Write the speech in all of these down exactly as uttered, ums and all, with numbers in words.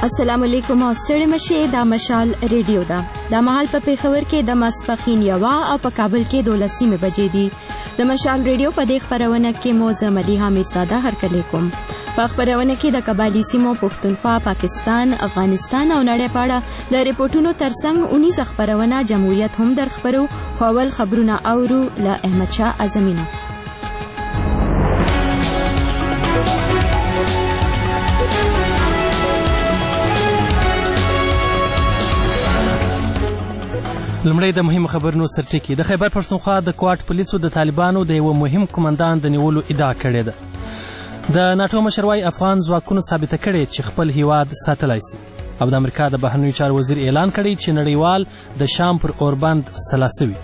السلام علیکم او ستړي مشه دا مشال ریډیو دا د مهال په پیښور کې د ماسپخین یوا او په کابل کې دولسمه بجې دي د مشال ریډیو په دې خبرونه کې موزه مدیحه میرزاده هرکلی کوم په خبرونه کې د قبایلی سیمو پښتونخوا پاکستان افغانستان او نړۍ په اړه د ریپورتونو ترڅنګ اونیزه خبرونه جمهوریت هم در خبرو خپل خبرونه اورو له احمد شاه اعظمینه لمړی د مهمو خبرونو سرټکی د خیبر پښتونخوا د کوټ پولیسو د طالبانو د یو مهم کمانډان د نیولو ادعا کړې ده د ناټو مشر وايي افغان ځواکونو ثابته کړې چې خپل هیواد ساتلی شي او د امریکا د بهرنیو چارو وزیر اعلان کړی چې نړیوال د شام پر اوربند سلا سوي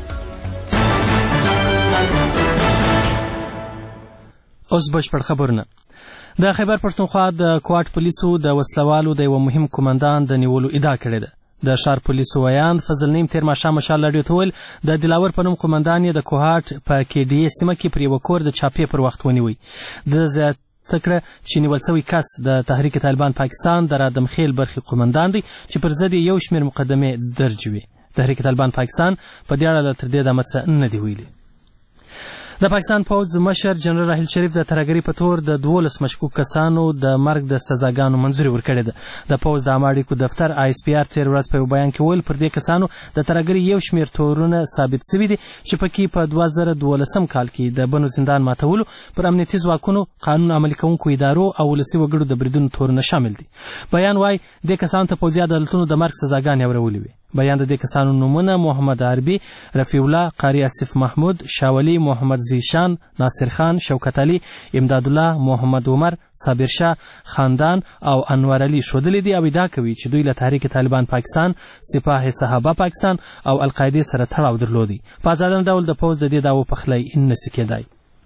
اوس بشپړ خبرونه د خیبر پښتونخوا د کوټ پولیسو د وسلوالو د یو مهم کمانډان د نیولو ادعا کړې ده د ښار پولیسو ویاند فضل نیم تیر ماښام مشال راډیو ته ویل د دلاور په نوم قومندان یې د کوهاټ په کې ډي اې سیمه کې پر یوه کور د چاپې پر وخت ونیوی د زیاته کړه چې نیول سوی کس د تحریک طالبان پاکستان د رادم خیل برخې قومندان دی چې پر ضد یو شمېر مقدمې درج وي تحریک طالبان پاکستان په دې اړه تر دې دمه څه نه دي ویلي د پاکستان پوځ مشر جنرال راحیل شریف د ترهګرۍ په تور د دولس مشکوک کسانو د مرګ د سزاګانو منظوري ورکړې ده د پوځ د عامه اړیکو دفتر آی اس پی آر تېره ورځ په یو بیان کې ویل پر دې کسانو د ترهګرۍ یو شمېر تورونه ثابت سوي دي چې پکې په دوه زره دولسم کال کې د بنو زندان ماتولو پر امنیتي ځواکونو قانون عملي کوونکو ادارو او ولسي وګړو د بریدونو تورونه شامل دي بیان وايي دې کسانو ته پوځي عدالتونو د مرګ سزاګانې اورولې وي بیان د دې کسانو نومونه محمد عربي رفیع الله قاری آصف محمود شاولي محمد زیشان ناصر خان شوکت علي امداد الله محمد عمر صابر شاه خاندان او انور علي ښودلي دي او ادعا کوي چې دوی له تحریک طالبان پاکستان سپاه صحابه پاکستان او القاعدې سره تړاو درلودي په ازادانه ډول د پوځ د دې دعوو پخلی نسي کېدای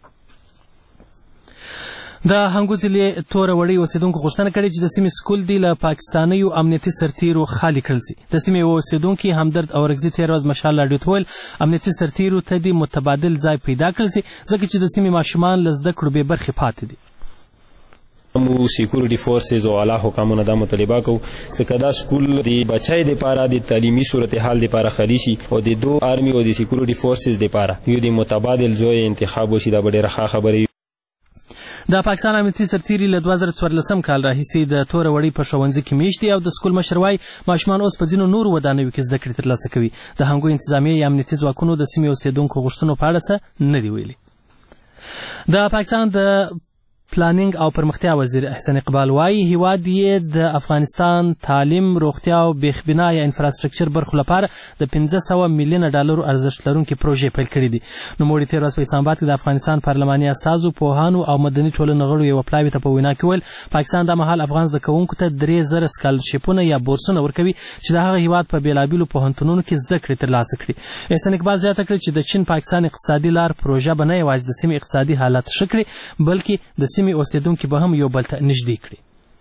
د هنګو ضلع توره وړۍ اوسېدونکو غوښتنه کړې چې د سیمې سکول دی له پاکستانیو امنیتي سرتیرو خالي کړل سي د سیمې یو اوسېدونکي همدرد اورکزي تېره ورځ مشال راډیو ته ویل امنیتي سرتیرو ته دې متبادل ځای پیدا کړل سي ځکه چې د سیمې ماشومان له زده کړو بې برخې پاتې دي مو سیکورټي فورسز او اعلی حکامونه دا مطالبه کوو چې دا سکول د بچای دپاره د تعلیمي صورتحال دپاره خالي شي او د دو آرمي او د سیکورټي فورسز دپاره یو د متبادل ځای انتخاب وشي دا به ډېره ښه خبره د پاکستان امنیتي سرتیري له دوه زره څوارلسم کال راهیسې د توره وړۍ په ښوونځي کې میشت دي او د سکول مشر وايي ماشومان اوس په ځینو نورو ودانیو کې زده کړې ترلاسه کوي د هنګو انتظامیې یا امنیتي ځواکونو د سیمې اوسېدونکو غوښتنو په اړه څه نه دي ویلي د پاکستان د پلانینګ او پرمختیا وزیر احسان اقبال وايي هیواد یې د افغانستان تعلیم روغتیا او بیخبنا یا انفراسترکچر برخو لپاره د پنځه سوه میلیونه ډالرو ارزښت لرونکې پروژې پیل کړي دي نوموړي تېره ورځ په اسلام آباد کې د افغانستان پارلماني استازو پوهانو او مدني ټولنې غړو یوه پلاوي ته په وینا کې ویل پاکستان دا مهال افغان زده کوونکو ته درې زره سکالرشیپونه یا بورسونه ورکوي چې د هغه هیواد په بېلابېلو پوهنتونونو کې زده کړې ترلاسه کړي احسان اقبال زیاته کړه چې د چین پاکستان اقتصادي لار پروژه به نه یوازې د سیمې اقتصادي حالت ښه کړي بلکې د سیمې اوسېدونکي به هم یو بل ته نږدې کړي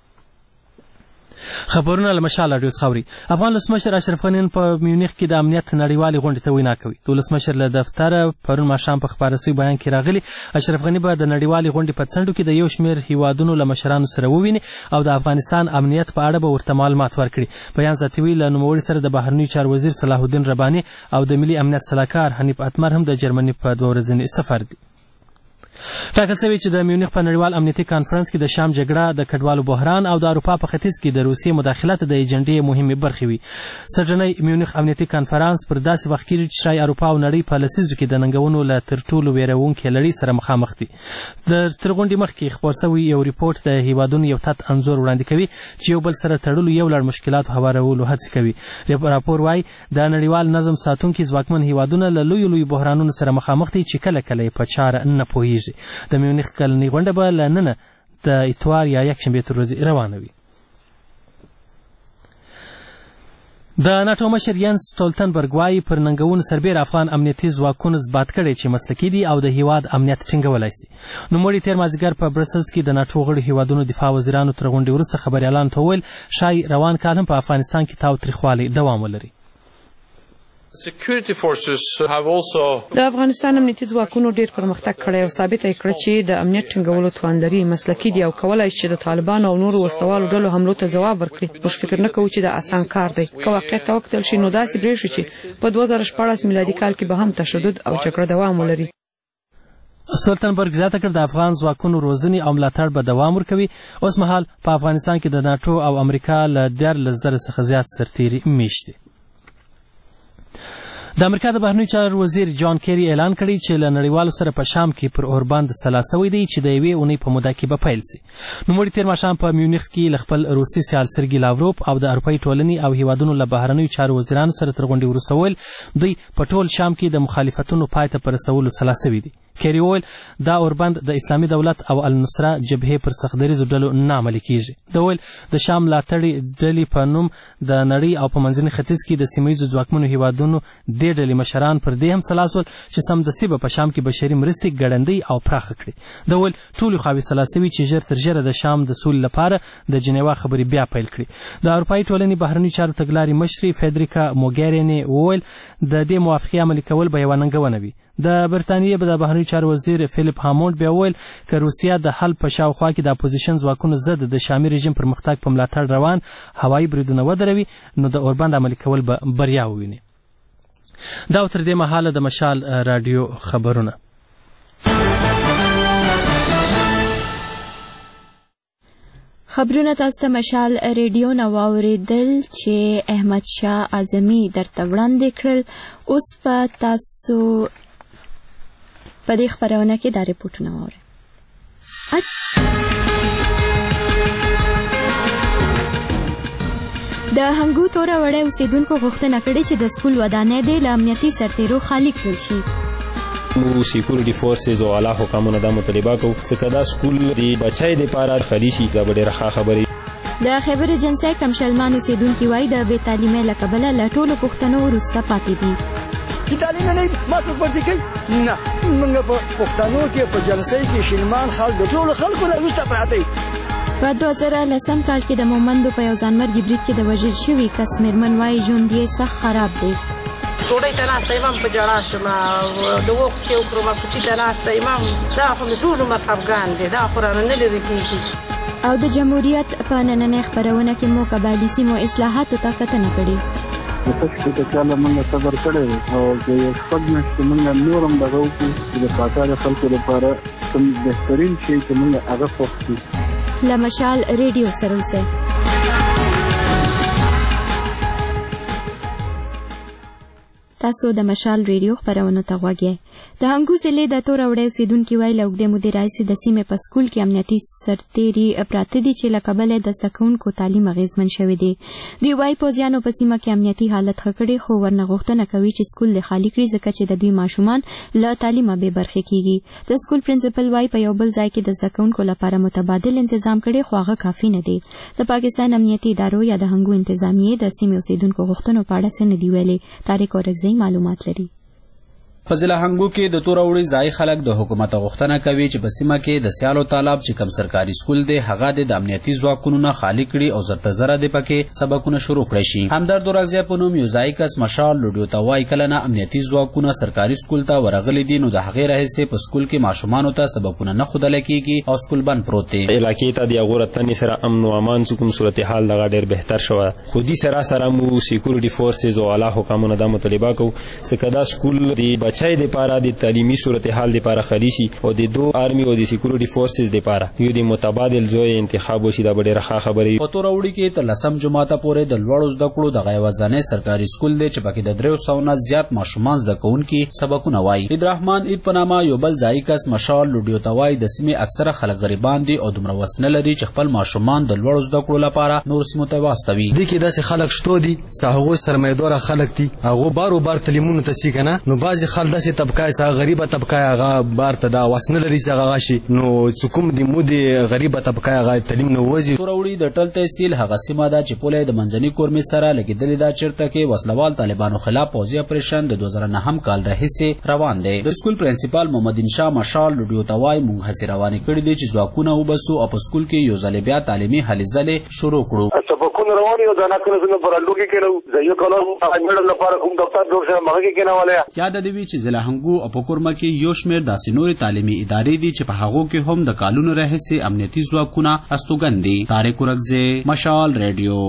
خبرونه له مشال راډیو څخه اوري افغان ولسمشر اشرف غني په میونخ کې د امنیت نړیوالې غونډې ته وینا کوي د ولسمشر له دفتره پرون ماښام په خپاره سوي بیان کې راغلي اشرف غني به د نړیوالې غونډې په څنډو کې د یو شمېر هیوادونو له مشرانو سره وویني او د افغانستان امنیت په اړه به ورته معلومات ورکړي بیان زیاتوي له نوموړي سره د بهرنیو چارو وزیر صلاح الدین رباني او د ملي امنیت سلاکار حنیف اتمر هم د جرمني په دوه ورځني سفر دي ټاکل شوي چې د میونخ په نړیوال امنیتي کانفرنس کې د شام جګړه د کډوالو بحران او د اروپا په ختیځ کې د روسیې مداخلت د ایجنډې مهمې برخې وي سرجنی میونخ امنیتي کانفرنس پر داسې وخت کېږي چې ښایي اروپا او نړۍ په لسیزو کې د ننګونو له تر ټولو ویرونکې لړۍ سره مخامخ دي د تر غونډې مخکې خپور شوی یو ریپورټ د هیوادونو یو تت انځور وړاندې کوي چې یو بل سره تړلو یو لړ مشکلاتو هوارولو هڅې کوي راپور وايي د نړیوال نظم ساتونکي ځواکمن هیوادونه له لویو لویو بحرانونو سره مخامخ دي چې کله کله یې په چاره نه پوهیږي د میونخ کلنۍ غونډه به له ننه د اتوار یا یکشنبې تر ورځې روانه وي د ناټو مشر ینس ستولتنبرګ وايي پر ننګونو سربېره افغان امنیتي ځواکونو ثبات کړی چې مسلکي دي او د هیواد امنیت ټینګولی سي نوموړي تېر مازدیګر په برسلز کې د ناټو غړو هیوادونو دفاع وزیرانو تر غونډې وروسته خبریالانو ته وویل ښایي روان کال هم په افغانستان کې تاوتریخوالی دوام ولري د افغانستان امنیتي ځواکونو ډیر پرمختګ کړی او ثابت کړی چې د امنیت ټینګولو توان لري، مسلکي دي او کولای شي د طالبانو او نورو وسلوالو ډلو حملو ته ځواب ورکړي. موږ فکر نه کوو چې دا اسان کار دی. که واقعیت ته وکتل شي نو داسې برېښي چې په دوه زره شپاړس میلادي کال کې به هم تشدد او جګړه دوام ولري. سولتنبرګ زیاته کړ د افغان ځواکونو روزنې او ملاتړ به دوام ورکوي. اوس مهال په افغانستان کې د ناټو او امریکا له دیارلس زره څخه زیات سرتیري میشت دي. د امریکا د بهرنیو چارو وزیر جان کیری اعلان کړی چې له نړیوالو سره په شام کې پر اوربند سلا سوی دی چې د یوې اونۍ په موده کې به پیل سي. نوموړي تېر ماښام په میونخ کې له خپل روسي سیال سرګي لاوروف او د اروپایي ټولنې او هیوادونو له بهرنیو چارو وزیرانو سره تر غونډې وروسته وویل دوی په ټول شام کې د مخالفتونو پای ته په رسولو سلا سوي دي. کیری وویل دا اوربند د اسلامي دولت او النصره جبهې پر سختدریزو ډلو نه عملي کیږي. د ویل د شام ملاتړي ډلې په نوم د نړۍ او په منځني ختیځ کې د سیمه ییزو ځواکمنو هیوادونو دې ډلې مشران پر دې هم سلا سول چې سمدستي به په شام کې بشري مرستې ګړندۍ او پراخه کړي. د ویل ټولې خواوې سلا سوي چې ژر تر ژره د شام د سولې لپاره د جنیوا خبرې بیا پیل کړي. د اروپایي ټولنې بهرنیو چارو تګلارې مشري فیدریکا موګیریني وویل د دې موافقې عملي کول به یوه ننګونه وي. د برتانیې به د بهرنیو چارو وزیر فیلیپ هامونډ بیا وویل که روسیه د حل په شاوخوا کې د اپوزیشن ځواکونو ضد د شامي رژیم پرمختګ په ملاتړ روان هوایي بریدونه ودروي نو د اوربند عملي کول به بریا وویني. دا تر دې مهاله د مشال راډیو خبرونه. خبرونه تاسو ته مشال ریډیو نه واورېدل چې احمد شاه اعظمي درته وړاندې کړل. اوس په تاسو په دې خبرونه کې دا ریپورټونه واورئ. د هنګو توره وړې اوسیدونکو غوښتنه کړې چې د سکول ودانۍ دې له امنیتي سرتیرو خالي کړل شي. موږ سکیورټي فورسز او اعلی حکامونه دا مطالبه کوو چې دا سکول د بچای لپاره خالي شي. دا ډېره ښه خبرې. د خیبر ایجنسۍ کمشلمان اوسیدونکي وایي د بې تعلیمۍ له کبله له ټولو پوښتنو وروسته پاتې دي. چې تعلیم نه ما څوک ورته کوي نه موږ په پښتنو کې په جلسې کې شلمان خلک د ټولو خلکو نه وروسته پراته. په دوه زره لسم کال کې د مومندو په یو ځانمرګي برید کې د وژل شوي کس مېرمن وایي ژوند یې سخت خراب دی. ډوډۍ ته ناسته یم هم په ژړا شوم د وښې وکړو ما کوچي ته ناسته یم هم دا خو مې ټول عمر افغان دی دا خو رانه نه لرې کېږي. او د جمهوریت په نننۍ خپرونه کې مو قبایلي سیمو اصلاحاتو ته کتنه کړې. د پښتو د کاله موږ صبر کړی او د یو شپږ میاشتې موږ نور هم دغه وکړو چې د پاکاره خلکو لپاره کوم بهترین شی چې موږ هغه خوښ کړو. له مشال ریډیو سره اوسئ. تاسو د مشال ریډیو خبرونو ته غوږ یئ. د هنګو ضلع د توره وړې اوسیدونکي وایي له اوږدې مودې راهیسې د سیمې په سکول کې امنیتي سرتیري پراته دي چې له کبله د زده کوونکو تعلیم اغېزمن شوی دی. دوی وایي پوځیانو په سیمه کې امنیتي حالت ښه کړی خو ورنه غوښتنه کوي چې سکول دې خالي کړي ځکه چې د دوی ماشومان له تعلیمه بې برخې کیږي. د سکول پرنسپل وایي په یو بل ځای کې د زده کوونکو لپاره متبادل انتظام کړي خو هغه کافي نه دی. د پاکستان امنیتي ادارو یا د هنګو انتظامیې د سیمې اوسیدونکو غوښتنو په اړه څه نه دي ویلي. طارق اورکزی معلومات لري. په ضلع هنګو کې د توره وړې ځای خلک د حکومت غوښتنه کوي چې په سیمه کې د سیالو طالب چې کم سرکاري سکول دی هغه د امنیتي ځواکونو نه خالي کړي او زر تزره د پکې سبقونه شروع کړي شي. همدرد اورکزی په نوم یو ځای کس مشال لوډیو ته وایي کله نه امنیتي ځواکونه سرکاري سکول ته ورغلي دي نو د هغې راهیسې په سکول کې ماشومانو ته سبقونه نه ښودلی کېږي او سکول بند پروت دی. علاقې ته د هغو راتلنې سره امن او امان چې کوم صورتحال دغه ډېر بهتر شوی. خو دې سره سره موږ سکیورټي فورسز او اعلی حکامونه دا مطالبه کوو چې که دا سکول د بچای لپاره د تعلیمي صورتحال لپاره خالي شي او د دو آرمي او د سکیورټي فورسز لپاره یو د متبادل ځای انتخاب وشي. دا ډېره ښه خبرې. په توره وړي کې تر لسم جماعته پورې د لوړو زده کړو دغه یوازینی سرکاري سکول دی چې پکې د دریو سوو نه زیات ماشومان زده کوونکي سبقونه وایي. عیدرحمان عید په نامه یو بل ځایي کس مشال لوډیو ته وایي د سیمې اکثره خلک غریبان دي او دومره وس نه لري چې خپل ماشومان د لوړو زده کړو لپاره نورو سیمو ته واستوي. دې کې داسې خلک شته دي چې هغوی سرمایه‌داره خلک دي هغو بارو بار تعلیمونو ته ځي که نه نو بعضې خلک داسې طبقه یې غریبه طبقه هغه بار ته دا وس نه لري چې هغه شي نو چې کوم د مو د غریبه طبقه هغه تعلیم نه وځي. توره وړي د ټل تحصیل هغه سیمه ده چې پوله د منځني کورمې سره لګېدلې ده چېرته کې وسلوال طالبانو خلاف پوځي اپریشن د دوه زره نهم کال راهیسې روان دی. د سکول پرنسپال محمد انشا مشال لوډیو ته وایي موږ هڅې روانې کړي دي چې ځواکونه وبسو او په سکول کې یو ځل بیا تعلیمي هلې ځلې شروع کړو. سبقونه رواني او دا نه کله څنګه پر اډو کې کېنو زه یو کله اجمل لپاره کوم دفتر جوړ شوی مګه کې کېنواله. یاد دی چې ضلع هنګو او پکورمه کې یو شمېر داسې نورې تعلیمي ادارې دي چې په هغو کې هم د کالونو راهیسې امنیتي ځواکونه استوګن دي. طارق ورکزی، مشال ریډیو.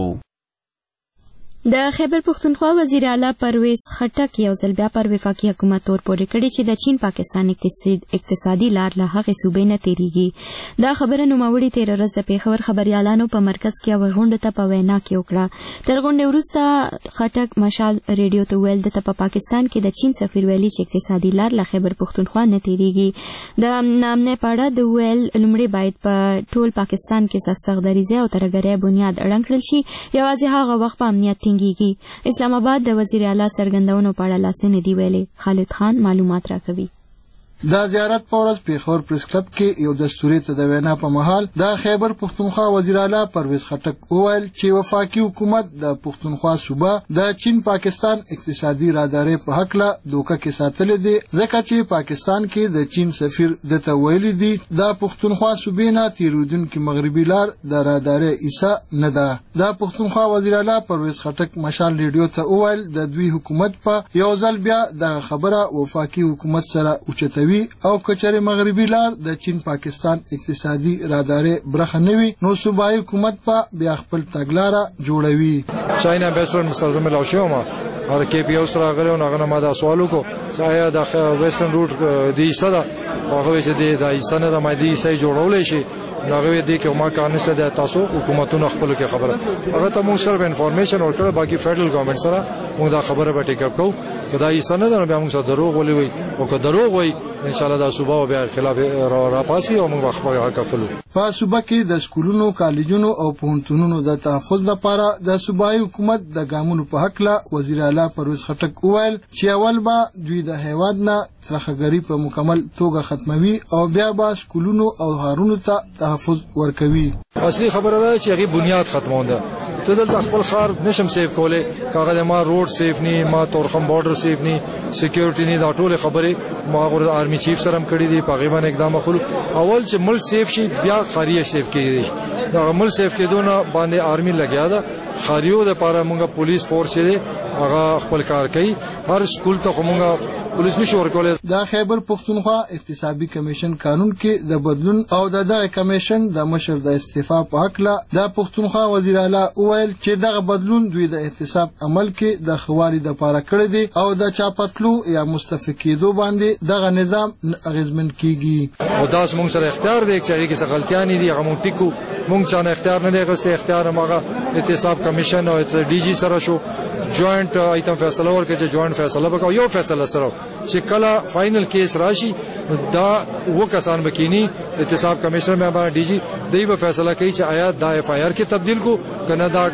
د خیبر پختونخوا وزیر اعلی پرویز خټک یو ځل بیا پر وفاقي حکومت تور پورې کړی چې د چین پاکستان اقتصادي لار له هغې صوبې نه تېرېږي. دا خبره نوموړي تېره ورځ د پېښور خبریالانو په مرکز کې یوه غونډه ته په وینا کې وکړه. تر غونډې وروسته خټک مشال ریډیو ته ویل دته په پاکستان کې د چین سفیر ویلي چې اقتصادي لار له خیبر پختونخوا نه تېرېږي. د نامنۍ په اړه د ویل لومړی باید په ټول پاکستان کې سختګریزۍ او ترهګرۍ بنیاد ړنګ کړل شي. یوازې هغه وخت په امنیت اسلام آباد د وزیر اعلی څرګندونو په اړه لاس نه دی ویلي. خالد خان معلومات راکوي. دا زیارت په ورځ پېښور پریس کلب کې یو دستوري ته د وینا په مهال د خیبر پختونخوا وزیر اعلی پرویز خټک وویل چې وفاقي حکومت د پختونخوا صوبه د چین پاکستان اقتصادي رادارې په هکله دوکه کې ساتلې دي ځکه چې پاکستان کې د چین سفیر دته ویلي دي د پختونخوا صوبې نه تېرېدونکي مغربي لار د رادارې حصه نه ده. د پختونخوا وزیر اعلی پرویز خټک مشال ریډیو ته وویل د دوی حکومت په یو ځل بیا د خبره وفاقي حکومت سره اوچتوي او کچره مغربي لار د چین پاکستان اقتصادي رادارې برخه نه وي نو صوبایي حکومت په بیا خپل تګلاره جوړوي. چاینا امبیسډر مستلزم لاوشوما اور کې پی او سره غره نو غنه ما دا سوالو کو چې آیا د ویسټرن روټ دی صدا هغه چې د ایسانه د مادي سي جوړول شي ناغوي دي کې ما کارنه سره تاسو حکومتونو خپل کې خبره هغه ته موږ سره انفارمیشن ورکړه باقي فدرل ګورنمنت سره موږ دا خبره به ټیک اپ کوو چې دا ایسانه نه به موږ سره دروغ ولي وي او که دروغ وي ان شاء الله دا صوبه به خلاف را راپاسي او موږ خپل حق کفلو. په صوبه کې د سکولونو کالجونو او پوهنتونونو د تحفظ لپاره د صوبایي حکومت د ګامونو په حق له وزیر اعلی پرویز خټک وویل چې اول به دوی د هیواد نه ترهګري په مکمل توګه ختموي او بیا به سکولونو او هارونو ته تحفظ ورکوي. اصلي خبره ده چې هغه بنیاد ختمونده ته دلته خپل خار نشم سیف کوله کاغه ما روډ سیف نی ما تورخم بارډر سیف نی سکیورټی نی دا ټول خبره ما غوړ آرمی چیف سره هم کړی دی په غیبان اقدام خلو اول چې مل سیف شي بیا خاریه سیف کیږي دا مل سیف کېدونه باندې آرمی لګیا ده خاریو د پاره مونږه پولیس فورس دی هغه خپل کار کوي هر سکول ته مونږه پولیس نشو ورکولای. د خیبر پختونخوا اقتصادي کمیشن قانون کې د بدلون او د دغه کمیشن د مشر د استعفا په حق له د پختونخوا وزیر اعلی وویل چې دغه بدلون دوی د احتساب عمل کې د خوالي د پاره کړی دی او د چاپتلو یا مستفید کېدو باندې دغه نظام اغیزمن کیږي او داس موږ سره اختیار دی چې هغه څه غلطیاں دي هغه مونږ ټیکو مونږ چانه اختیار نه دی غوښته اختیار هغه احتساب کمیشن او ډي جی سره شو جوائنٹ ایتم فیصله ورکړي چې جوائنٹ فیصله وکړو یو فیصله سره چې کله فائنل کیس راشي دا و کسان بکینی احتساب کمیشن میں ہمارا ڈی جی دی به فیصله کوي چې آیا دا ایف آئی آر کې تبدیل کو کنه دا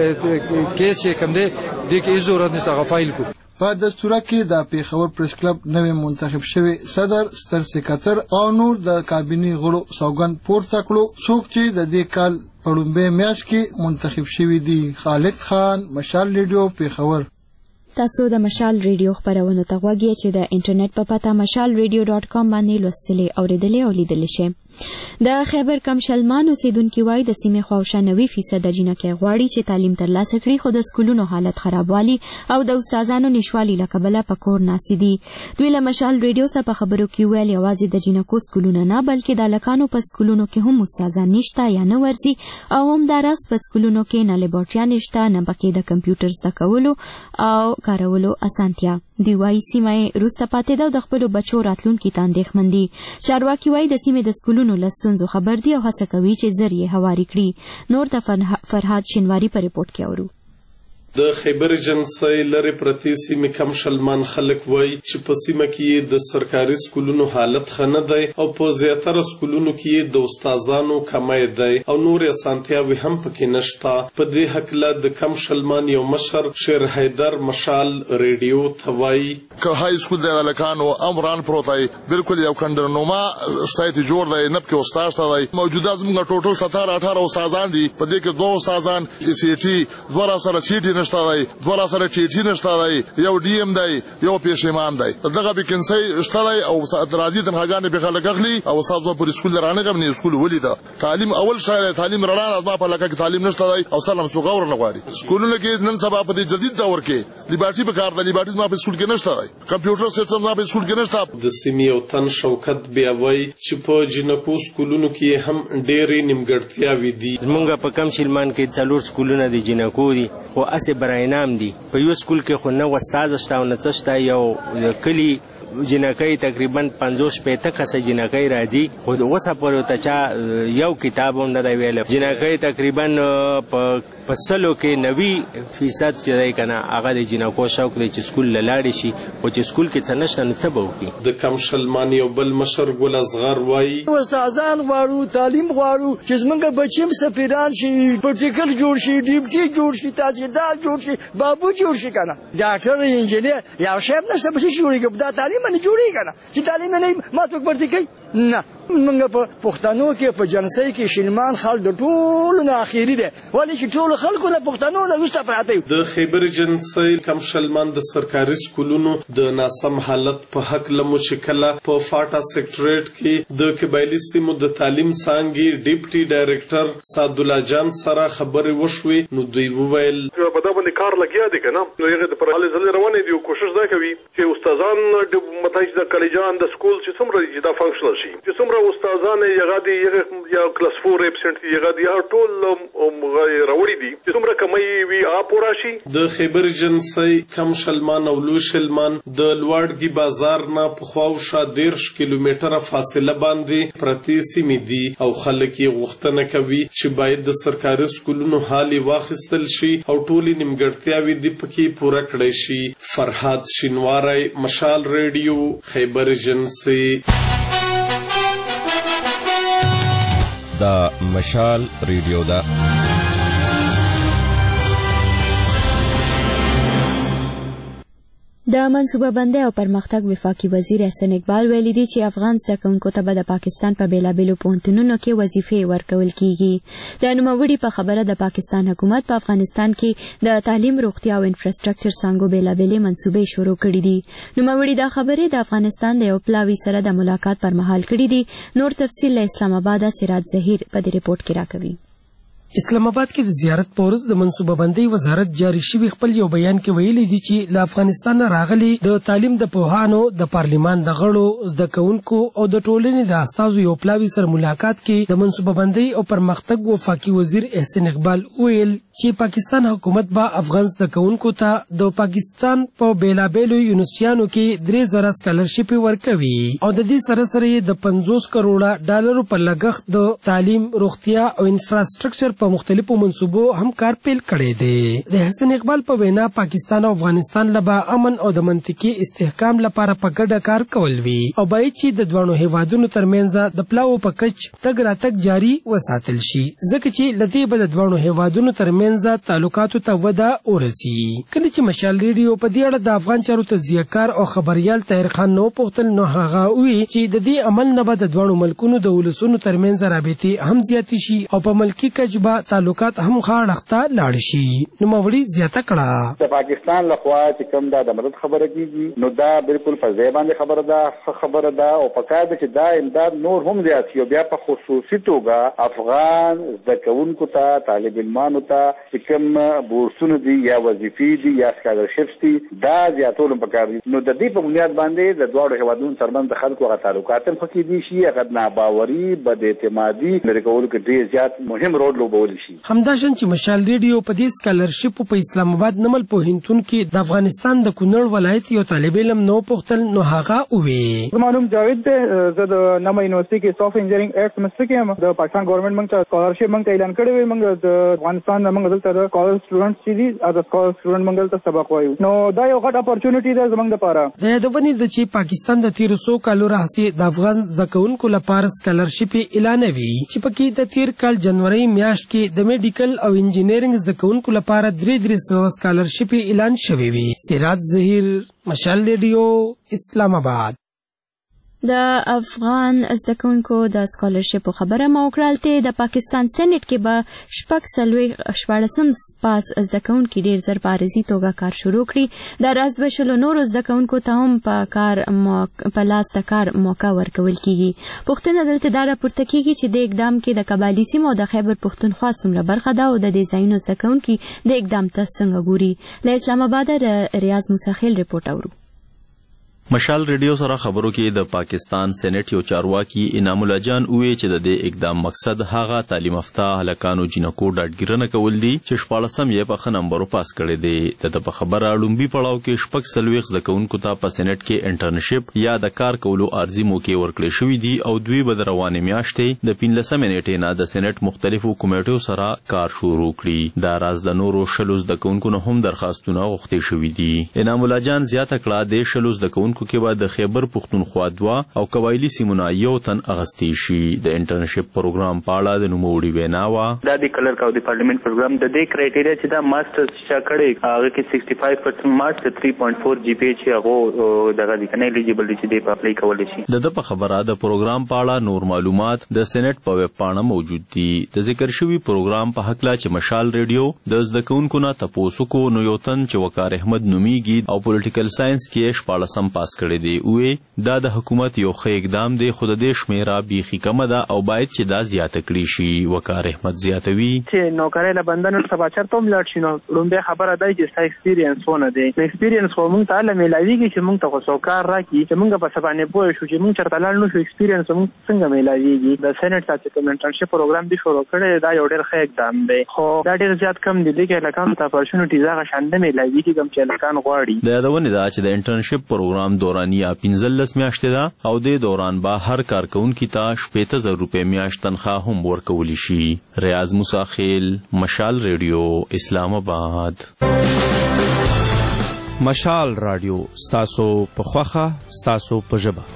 کیس چې کوم دی د کې ضرورت نشته فایل کو. په دستوره کې د پېښور پریس کلب نوی منتخب شوی صدر ستر سکرټر او نور د کابینې غړو سوګند پورته کړو څوک چې د دې کال په لومړۍ میاشت کې منتخب شوي دي. خالد خان، مشال ریډیو، پېښور. تاسو د مشال ریډیو خبرونو ته غوږی چې د انټرنیټ په پته مشال ریډیو ډاټ کام باندې لوستلی اوریدلی او لیدلی شئ. د خیبر کمشلمان اوسیدونکي وایي د سیمې خواوشا نوي فیصد جینکۍ غواړي چې تعلیم ترلاسه کړي خو د سکولونو حالت خرابوالي او د استادانو نشوالي له کبله په کور ناستې دي. دوی له مشال ریډیو څخه په خبرو کې ویل یوازې د جینکو سکولونه نه بلکې د هلکانو په سکولونو کې هم استادان نشته یا نه ورځي او همداراز په سکولونو کې نه لیبارټریا نشته نه پکې د کمپیوټر زده کولو او کارولو اسانتیا. دوی وایي سیمه یې وروسته پاتې ده او د خپلو بچو راتلونکي ته اندېښمن دي. چارواکي وایي د سیمې د سکولونو له ستونزو خبر دي او هڅه کوي چې زر یې هواري کړي. نور د فرهاد شینواري په رپورټ کې اورو. د خیبر ایجنسۍ لرې پرتې سیمې کمشلمان خلک وایي چې په سیمه کې د سرکاري سکولونو حالت ښه نه دی او په زیاتره سکولونو کې د استادانو کمی دی او نورې اسانتیاوې هم پکې نشته. په دې هکله د کمشلمان یو مشر شیر حیدر مشال ریډیو ته وایي که های سکول د هلکانو امران پروت دی بالکل یو کنډرنوما سایت جوړ دی نه پکې استاد شته دی. موجوده زموږ ټوټل ستاره اټاره استادان دي په دې کې دوه استادان سی ټي دوه سره سی ټي نشته دی، دوه راسره ټي ټي نشته دی، یو ډي ایم دی، یو پېشمان دی. دغه ویکنسۍ شته دی او راځي تنخواګانې پرې خلک اخلي او استاد زما پورې سکول رانغلم نه سکول ولیده. تعلیم اول شی دی، تعلیم رڼا ده. زما په علاقه کې تعلیم نشته دی او سلام څوک ورنه غواړي. سکولونه کې نن سبا په دې جدید دور کې لیبارټي په کار ده، لیبارټي زما په سکول کې نشته دی، کمپیوټر سیسټم زما په سکول کې نشته. د سیمې یو تن شوکت بیا وایي چې په جنکو سکولونو کې هم ډېرې نیمګړتیاوې دي. زمونږ په کم شلمان کې څلور سکولونه د جنکو دي خو اسې براینام دي. په یو سکول کې خو نه استاد شته او نه څه شته. یو کلی جنکۍ تقریبا پنځوس شپېته کسه جنکۍ راځي خو اوسه پورې ته چا یو کتاب هم نه دی ویلی. جنکۍ تقریبا په سلو کې نوي فیصد چې دی که نه هغه د جنکو شوق دی چې سکول له لاړې شي، خو چې سکول کې څه نشته نو څه به وکړي. د کم شلمان یو بل مشر ګل اصغر وایي استادان غواړو، تعلیم غواړو چې زمونږ بچي هم سفیران شي، پرټیکل جوړ شي، ډیپټي جوړ شي، تحصیلدار جوړ شي، بابو جوړ شي که نه ډاکټر انجینر یو شی هم نشته. بچي جوړېږي دا تعلیم باندې جوړېږي که نه چې تعلیم نه ما څوک برتي کوي نه. موږ په پښتنو کې په جنسۍ کې شلمان خلک د ټولو نه اخري دی، ولې چې ټولو خلکو د پښتنو نه وروسته پراته وي. د خیبر جنسۍ کم شلمان د سرکاري سکولونو د ناسم حالت په هکله مو چې کله په فاټا سیکټریټ کې د قبایلي سیمو د تعلیم څانګې ډیپټي ډایرکټر سعدالله جان سره خبرې وشوې نو دوی وویل په دا باندې کار لګیا دی که نه، نو هغې د پر هلې ځلې روانې دي او کوشش دا کوي چې استادان مطلب چې د کالجان د سکول چې څومره دي چې دا فنکشنل شي، چې څومره استادان هغه دي یا کلاس فور ایبسنټ دي هغه دي ټول راوړي دي چې څومره کمی وي هغه پوره شي. د خیبر جنسۍ کم شلمان او لوی شلمان د لوړګي بازار نه پخوا شا دېرش کیلومتره فاصله باندې پرتې سیمې دي او خلک یې غوښتنه کوي چې باید د سرکاري سکولونو حال واخیستل شي او ټولې نیمګړتیاوې دې پکې پوره کړی شي. فرهاد شینواری، مشال ریډیو، خیبر جنسۍ. دا مشال ریډیو ده. د منصوبه بندۍ او پرمختګ وفاقي وزیر احسن اقبال ویلي دي چې افغان زده کوونکو ته به د پاکستان په بېلابېلو پوهنتونونو کې وظیفې ورکول کیږي. د نوموړي په خبره د پاکستان حکومت په افغانستان کې د تعلیم، روغتیا او انفراستراکچر څانګو بېلابېلې منصوبې شروع کړي دي. نوموړي دا خبرې د افغانستان د یو پلاوي سره د ملاقات پر مهال کړي دي. نور تفصیل له اسلام آباد سراج ظهیر په دې ریپورت کې راکوي. اسلام آباد کې د زیارت په ورځ د منصوبه بندۍ وزارت جاری شوي خپل یو بیان کې ویلي دي چې له افغانستان راغلي د تعلیم د پوهانو، د پارلیمان د غړو، زده کوونکو او د ټولنې د استازو یو پلاوي سره ملاقات کې د منصوبه بندۍ او پرمختګ وفاقي وزیر احسن اقبال ویل چې پاکستان حکومت به افغان زده کوونکو ته د پاکستان په بیلابېلو یونیورسټیانو کې درې زره سکالرشپ ورکوي او د دې سره سره د پنځوس کروڑه ډالرو په لګښت د تعلیم، روغتیا او انفراستراکچر په مختلفو منصوبو هم کار پیل کړی دی. د حسن اقبال په وینا پاکستان او افغانستان لبا امن او د منطقي استحکام لپاره په ګډه کار کول وي او باید چې د دوه هیوادونو ترمنځ د پلاو په کچ تګ راتګ جاری وساتل شي، ځکه چې لدې به د دوه هیوادونو ترمنځ تعلقاتو ته وده ورسي. کله چې مشال ریډیو په دې اړه د افغان چارو تجزیه‌کار او خبريال طاهر خان نو پوښتل نو هغه وی چې د دې عمل نه به د دوه ملکونو د ولسونو ترمنځ رابطې هم زیاتې شي او په ملکی کچ تعلقات هم غاړه لاړ شي. نو موري زیاته کړه د پاکستان لخوا چې کوم دا د مدد خبره کیږي نو دا بالکل په ځای باندې خبره ده خبره ده او په کار چې دا امداد نور هم زیات شي. بیا په خصوصي توګه افغان زده کوونکو ته، طالب علمانو ته چې کوم بورسونه دي یا وظیفې دي یا سکالرشپس دي دا زیاتول په کار دي. نو د دې په بنیاد باندې د دوه هیوادونو ترمنځ د خلکو غو تعلقات هم پکې دي شي هغه ناباوري بد اعتمادي لري کول کې ډېر زیات مهم رول لوبول شي. همداشان چې مشال ریډیو په دې سکالرشپ په اسلام آباد نمل پوهنتون کې د افغانستان د کونړ ولایت یو طالب علم نو پوښتل نو هغه وی معلوم جاوید ده زه د نمل یونیورسيټي کې سافټ انجینرینګ ایټ سمستر کې یم. د پاکستان ګورنمنت موږ ته سکالرشپ موږ ته اعلان کړی وی. موږ د افغانستان موږ دلته د کالج سټوډنټ چې دي او د کالج سټوډنټ موږ دلته سبق وایو. نو دا یو غټ اپورچونټی ده زموږ لپاره. د یادونې د چې پاکستان د تیر څو کالو راهیسې د افغان زده کوونکو لپاره سکالرشپ اعلانوي چې پکې د تیر کال جنوري میاشت کې د میډیکل او انجینرینګ زده کوونکو لپاره درې درې سوه سکالرشپ اعلان شوی وي. سراج ظهیر، مشال ریډیو، اسلام آباد. د افغان زده کوونکو د سکالرشپ خبره مو وکړه. د پاکستان سېنات کې به شپږ څلوېښت شپاړسم پاس زده کوونکي ډېر زر په عارضي توګه کار شروع کړي. دا راز به شلو نورو زده کوونکو ته هم په کار په لاس د کار موقع ورکول کیږي. پوښتنه دلته دا راپورته کیږي چې د اقدام کې د قبایلي سیمو د خیبر پښتونخوا څومره برخه ده او د دې ځایونو زده کوونکي د اقدام ته څنګه ګوري. له اسلام آباده ریاض موسیخیل رپورټ اورو. مشال ریډیو سره خبرو کې د پاکستان سېنات یو چارواکي انعام الله جان وویل چې د دې اقدام مقصد هغه تعلیم یافته هلکانو جنکو ډاډګیرنه کول دي چې شپاړسم یې په ښه نمبرو پاس کړی دی. د په خبره لومبي پړاو کې شپږ څلوېښت زده کوونکو ته په سېنات کې انټرنشپ یا د کار کولو عرضي موقع ورکړل شوي دي او دوی به د روانې میاشتې د پنځلسمې نیټې نه د سېنات مختلفو کمیټو سره کار شروع کړي. دا راز د نورو شلو زده کوونکو نه هم درخواستونه غوښتل شوي دي. انعام الله جان زیاته کړه د شلو زده کوونکو کې به د خیبر پښتونخوا دوا او قبایلی سیمونه یو تن اغستی شي. د انټرنشپ پروګرام په اړه د نوموړي وینا وا دا د کلر کا د پارلیمنت پروګرام د دې کرایټیریا چې دا ماسترز چې کړي هغه کې شپږ پنځه پرسنټ مارکس تhree point four جی پی چې هغه دغه د کنه الیجیبل دي چې د اپلای کولای شي. د په خبره د پروګرام په اړه نور معلومات د سېنات په ویب پاڼه موجود دي. د ذکر شوی پروګرام په حق لا چې مشال ریډیو د زده کوونکو نه تاسو کو نو یو تن چې وقار احمد نومیږي او پولیټیکل ساينس کې شپاړسم پاس کړی دی. وې دا د حکومت یو ښه اقدام دی خو د دې شمیره بیخي کمه ده او باید چې دا زیاته کړي شي. وقار احمد زیاتوي چې نوکرۍ له بندنو سبا چرته هم لاړ شي نو لومبه خبره دی چې ستا ایکسپیرینس ونه دی. ایکسپیرینس خو موږ ته له میلاویږي چې موږ ته خو سوکار راکړي چې موږ په سبا نه پوه شو چې موږ چرته لاړ نو شو ایکسپیرینس موږ څنګه میلاویږي. د سېنات چې کوم انټرنشپ پروګرام دی شروع کړی دا یو ډېر ښه اقدام دی خو دا ډېر زیات کم دی چې لکه ته اپورچونټیز هغه شاند میلاویږي کوم چې لکان غواړي. د یادونه دا چې د انټرنشپ پروګرام دورانیه پنځلس میاشتې ده او د دوران به هر کارکونکي ته شپږ زره روپۍ میاشت تنخواه هم ورکول شي. ریاض موسیخیل مشال ریډیو اسلام آباد. مشال رادیو ستاسو په خوخه ستاسو په ژبه.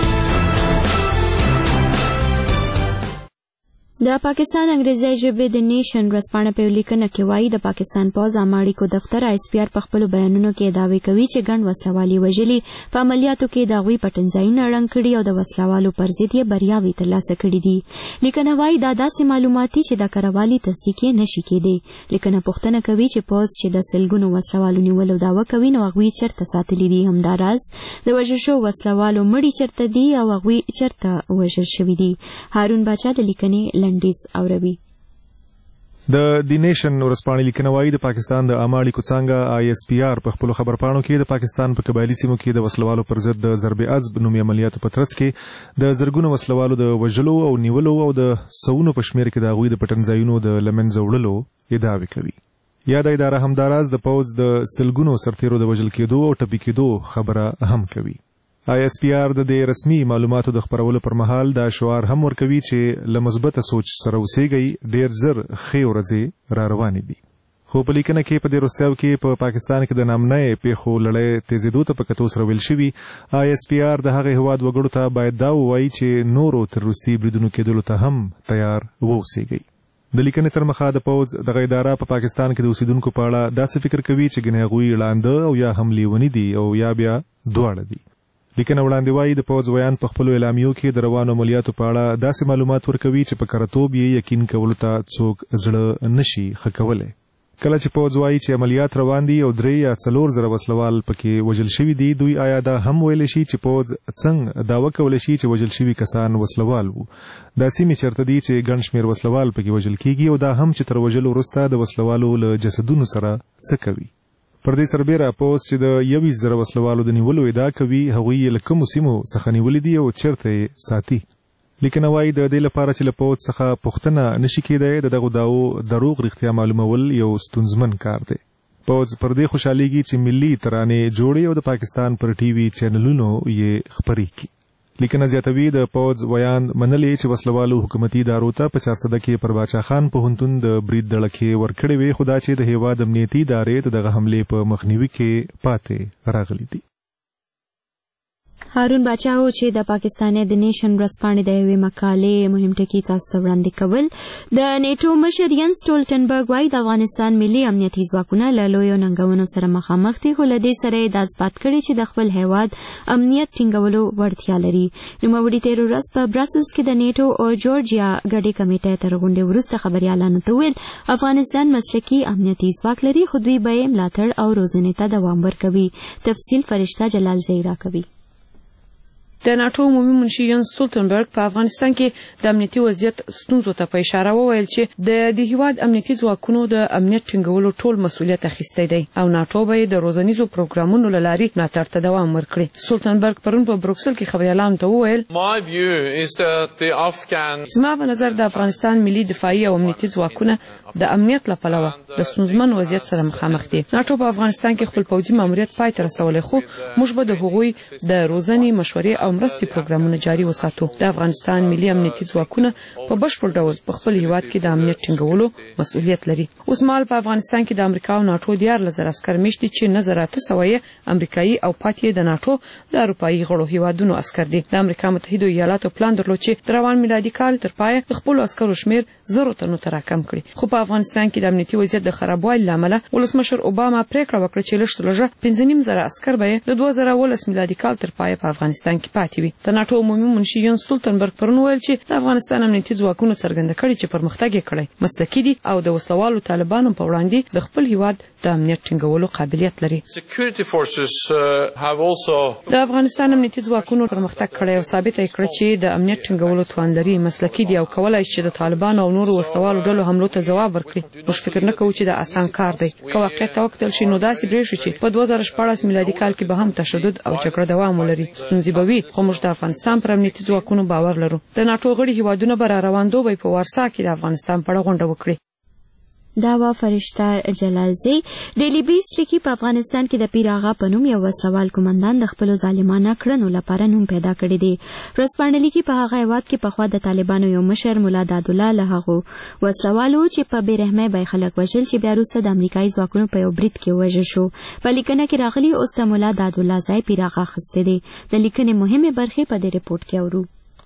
د پاکستان انګریزي ژبې د نیشن ورځپاڼه په لیکنه کې وایي د پاکستان پوځ اماړي کو دفتر آی اس پی آر په خپل بیانونو کې دعوی کوي چې ګڼ وسلوالي وژلي په عملیاتو کې د غوي پټنځایونه رنګ کړي او د وسلوالو پر ضد یې بریاوي ترلاسه کړي دي. لیکنه وایي دا داسې معلوماتي چې د کروالي تصدیق نشي کېدی. لیکنه پوښتنه کوي چې پوځ چې د سلګونو وسلوالو نیولو دعوه کوي نو غوي چرته ساتلي دي. همداراز د وژل شو وسلوالو مړي چرته دي او غوي چرته وژل شوي دي. هارون باچا د لیکنې لنډیز اوروي. د دی نیشن ورځپاڼې لیکنه وایي د پاکستان د اماړي کوڅانګه آی اس پی آر په خپل خبرپاڼو کې د پاکستان په قبایلی سیمو کې د وسلوالو پر ضد د ضرب عضب نومي عملیاتو په ترڅ کې د زرګونو وسلوالو د وژلو او نیولو او د سونو په شمیر کې د هغوی د پټنځایونو د لمنځه وړلو ادعاوې کوي. یاده اداره همداراز د پوځ د سلګونو سرتیرو د وژل کېدو او ټپي کېدو خبره هم کوي. آی اس پی آر د دې رسمي معلوماتو د خبرولو پر مهال دا شعار هم ورکوي چې له مثبته سوچ سره اوسېږئ ډېر زر ښې ورځې را روانې دي. خو په لیکنه کې په دې وروستیاو کې په پاکستان کې د نامنۍ پیښو لړۍ تیزېدو ته په کتو سره ویل شوي آی اس پی آر د هغې هېواد وګړو ته باید دا ووایي چې نورو تروریستي بریدونو کېدلو ته هم تیار واوسېږئ. د لیکنې تر مخه د پوځ دغه اداره په پاکستان کې د اوسیدونکو په اړه داسې فکر کوي چې ګنې هغوی ړانده او یا هم لیوني دي او یا بیا دواړه دي. لیکنه وړاندې وایي د پوځ ویان په خپلو اعلامیو کې د روانو عملیاتو په اړه داسې معلومات ورکوي چې په کرتوب یې یقین کولو ته څوک زړه نشي ښه کولی. کله چې پوځ وایي چې عملیات روان دي او درې یا څلور زره وسلوال پکې وژل شوي دي دوی آیا دا هم ویلی شي چې پوځ څنګه دعوه کولی شي چې وژل شوي کسان وسلوال وو. دا سیمې چېرته دي چې ګڼ شمېر وسلوال پکې وژل کیږي او دا هم چې تر وژلو وروسته د وسلوالو له جسدونو سره څه کوي. پر دې سربیره پوځ چې د یویشت زره وسلوالو د نیولو ادعا کوي هغوی یې له کومو سیمو څخه نیولي دي او چېرته یې ساتي. لیکنه وایي د دې لپاره چې له پوځ څخه پوښتنه نشي کېدی د دغو دعوو دروغ رښتیا معلومول یو ستونزمن کار دی. پوځ پر دې خوشحالېږي چې ملي ترانې جوړې او د پاکستان پر ټي وي چینلونو یې خپرې کړي. لیکنه زیاتوي د پوځ ویان منلې چې وسلوالو حکومتي ادارو ته په چارسده کې پر باچا خان پوهنتون د برید دړکې ورکړې وې خو دا چې د هېواد امنیتي ادارې د دغه حملې په مخنیوي کې پاتې راغلي دي. هارون باچا و چې د پاکستان د نیشن ورځپاڼې د یوې مقالې مهم ټکي تاسو ته وړاندې کول. د نیټو مشر ینس سټولټنبرګ وایي د افغانستان ملي امنیتي ځواکونه له لویو ننګونو سره مخامخ دي، خو له دې سره یې دا اثبات کړی چې د خپل هیواد امنیت ټینګولو وړتیا لري. نوموړي تېر ورځ په براسلز کې د نیټو او جورجیا ګډې کمیټې تر غونډې وروسته خبریالانو ته وویل افغانستان مسلکي امنیتي ځواک لري، خو دوی به یې ملاتړ او روزنې ته دوام ورکوي. تفصیل فرشته جلال زیرا کوي. د ناټو عمومي منشي ینس سټولټنبرګ په افغانستان کې د امنیتي وضعیت ستونزو ته په اشاره وویل چې د دې هیواد امنیتي ځواکونو د امنیت ټینګولو ټول مسؤلیت اخیستی دی او ناټو به د روزنیزو پروګرامونو له لارې ملاتړ ته دوام ورکړي. سټولټنبرګ پرون په بروکسل کې خبریالانو ته وویل زما په نظر د افغانستان ملي دفاعي او امنیتي ځواکونه د امنیت له پلوه د ستونزمن وضعیت سره مخامخ دي. ناټو په افغانستان کې خپل پوځي ماموریت پای ته رسولی، خو موږ به د هغوی د روزنې مشورې او مرستې پروګرامونه جاري وساتو. د افغانستان ملي امنیتي ځواکونه په بشپړ ډول په خپل هیواد کې د امنیت ټینګولو مسؤلیت لري. اوس مهال په افغانستان کې د امریکا او ناټو دیارلس زره عسکر میشت دي چې نه زره اته سوه یې امریکایي او پاتې د ناټو د اروپایي غړو هیوادونو عسکر دي. د امریکا متحده ایالاتو پلان درلود چې د روان میلادي کال تر پایه د خپلو عسکرو شمیر زرو تنو ته راکم کړي، خو په افغانستان کې د امنیتي وضعیت د خرابوالي له امله ولسمشر اوباما پریکړه وکړه چې لږ تر لږه پنځه نیم زره عسکر به د دوه زره اوولس میلادي کال تر پایه په افغانستان کې پاتې وي. د ناټو عمومي منشي ینس سټولټنبرګ پرون وویل چې د افغانستان امنیتي ځواکونو څرګنده کړې چې پرمختګ یې کړی، مسلکي دي او د وسلوالو طالبانو په وړاندې د خپل هیواد د امنیت ټینګولو قابلیت لري. د افغانستان امنیتي ځواکونو پرمختګ کړی او ثابته یې کړه چې د امنیت ټینګولو توان لري، مسلکي دي او کولای شي چې د طالبانو او نورو وسلوالو ډلو حملو ته ځواب ورکړي. موږ فکر نه کوو چې دا اسان کار دی. که واقعیت ته وکتل شي نو داسې برېښي چې په دوه زره شپاړس میلادي کال کې به هم تشدد او جګړه دوام ولري. ستونزې به وي، خو موږ د افغانستان پر امنیتي ځواکونو باور لرو. د ناټو غړي هیوادونه به را روان دوبی په وارسا کې د افغانستان په اړه غونډه وکړي. دا وا فرشته جلالزی. ډیلی بیس لیکي په افغانستان کې د پیر آغا په نوم یو وسوال کمانډان د خپلو ظالمانه کړنو لپاره نوم پیدا کړی دی. ورځپاڼه لیکي په هغه هیواد کې پخوا د طالبانو یو مشر ملا دادالله له هغو وسوالو چې په بې رحمۍ به خلک وژل چې بیا وروسته د امریکایي ځواکونو په یو برید کې ووژل شو. په لیکنه کې راغلي اوس د ملا دادالله ځای پیر آغا اخیستی دی. د لیکنې مهمې برخې په دې رپورټ کې اورو.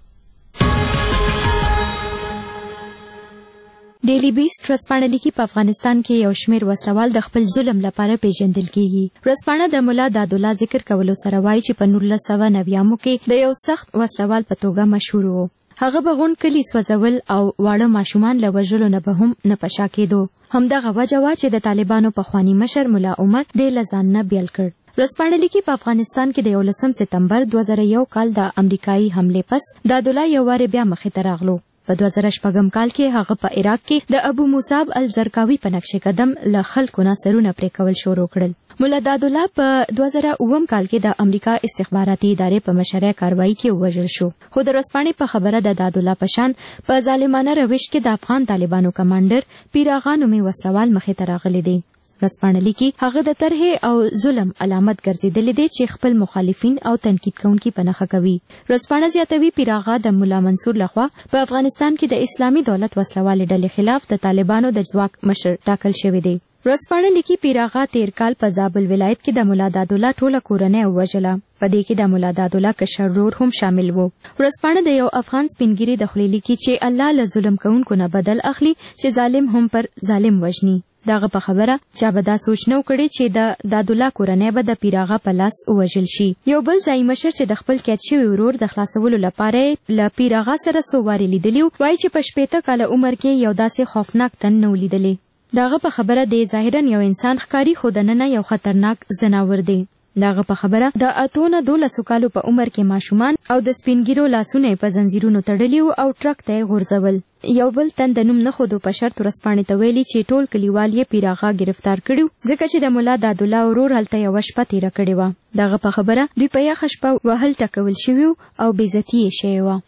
ډیلی بیس ورځپاڼه لیکي په افغانستان کې یو شمېر وسلوال د خپل ظلم لپاره پیژندل کیږي. ورځپاڼه د ملا دادالله ذکر کولو سره وایي چې په نولس سوه نویامو کې د یو سخت وسلوال په توګه مشهور و. هغه به غونډ کلي سوځول او واړه ماشومان له وژلو نه به هم نه په شا کېدو. همدغه وجه وه چې د طالبانو پخواني مشر ملا عمر دې له ځان نه بیل کړ. ورځپاڼه لیکي په افغانستان کې د یولسم سپتمبر دوه زره یو کال د امریکایي حملې پس دادالله یو وارې بیا مخې ته راغلو. په دوه زره شپږم کال کې هغه په عراق کې د ابو مصعب الزرقاوي په نقش قدم له خلکو نه سرونه پرې کول شروع کړل. ملا دادالله په دوه زره اووم کال کې د امریکا استخباراتي ادارې په مشره کاروایی کې ووژل شو، خو د ورځپاڼې په خبره د دادالله په شان په ظالمانه روش کې د افغان طالبانو کمانډر پیر آغا نومي وسلوال مخې ته راغلی دی. ورځپاڼه لیکي هغه د طرحې او ظلم علامت ګرځېدلی دی چې خپل مخالفین او تنقید کوونکي په نښه کوي. ورځپاڼه زیاتوي پیر آغا د ملا منصور لخوا په افغانستان کې د اسلامي دولت وسلوالې ډلې خلاف د طالبانو د ځواک مشر ټاکل شوی دی. ورځپاڼه لیکي پیر آغا تیر کال په زابل ولایت کې د ملا دادالله ټوله کورنۍ ووژله. په دې کې د ملا دادالله کشر ورور هم شامل و. ورځپاڼه د یو افغان سپینګیري د خولې لیکي چې الله له ظلم کوونکو نه بدل اخلي چې ظالم هم پر ظالم وژني. دغه په خبره چا به دا سوچ نه وکړي چې د دادالله کورنۍ به د پیر آغا په لاس ووژل شي. یو بل ځایي مشر چې د خپل قید شوي ورور د خلاصولو لپاره له پیر آغا سره څو وارې لیدلي وایي چې په شپېته کاله عمر کې یو داسې خوفناک تن نه ولیدلی. دغه په خبره دی ظاهرا یو انسان ښکاري خو دننه یو خطرناک ځناور دی. دغه په خبره د اتو نه دولسو کالو په عمر کې ماشومان او د سپینګیرو لاسونه په زنځیرونو تړلي او ټرک ته یې غورځول. یو بل تن د نوم نه ښودو په شرط ورځپاڼې ته ویلي چې ټول کلیوال یې پیر آغا گرفتار کړي ځکه چې د ملا دادالله ورور هلته یوه شپه تېره کړې وه. دغه په خبره دوی په یخه شپه وهل ټکول شوي او بېعزتي یې شوې وه.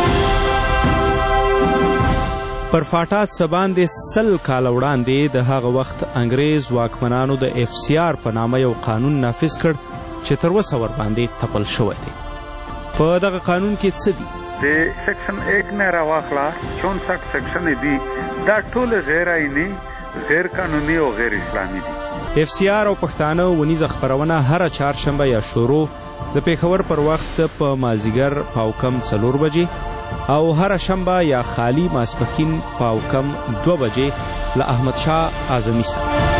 پر فاټا څه باندې سل کاله وړاندې د هغه وخت انګریز واکمنانو د اف سی آر په نامه یو قانون نافذ کړ چې تر اوسه ورباندې تپل شوی دی. په دغه قانون کې څه دي؟ د سیکشن ایک نه راواخله چونسઠ سیکشن دي، دا ټول غیر آئیني، غیر قانوني او غیر اسلامي دي. اف سی آر او پښتانه ونیزه خپرونه هره چهارشنبه یا شروع د پیښور پر وخت په مازیګر پاوکم څلور بجې او هر شنبه یا خالی ماسپښین پاوکم دوه بجې له احمد شاه اعظمي سره.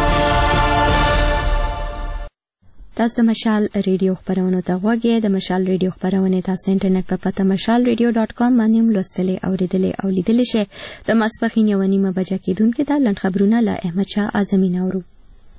تاسو مشال ریډیو خبرونه ته غوږی د مشال ریډیو خبرونه تاسو انټرنیټ په پته مشال ریډیو ډاٹ کام باندې هم لوستلې او لیدلې او لیدلې شئ. د ماسپښین یوه نیمه بجه کېدونکې ده لنډ خبرونه له احمد شاه اعظمي نه اورو.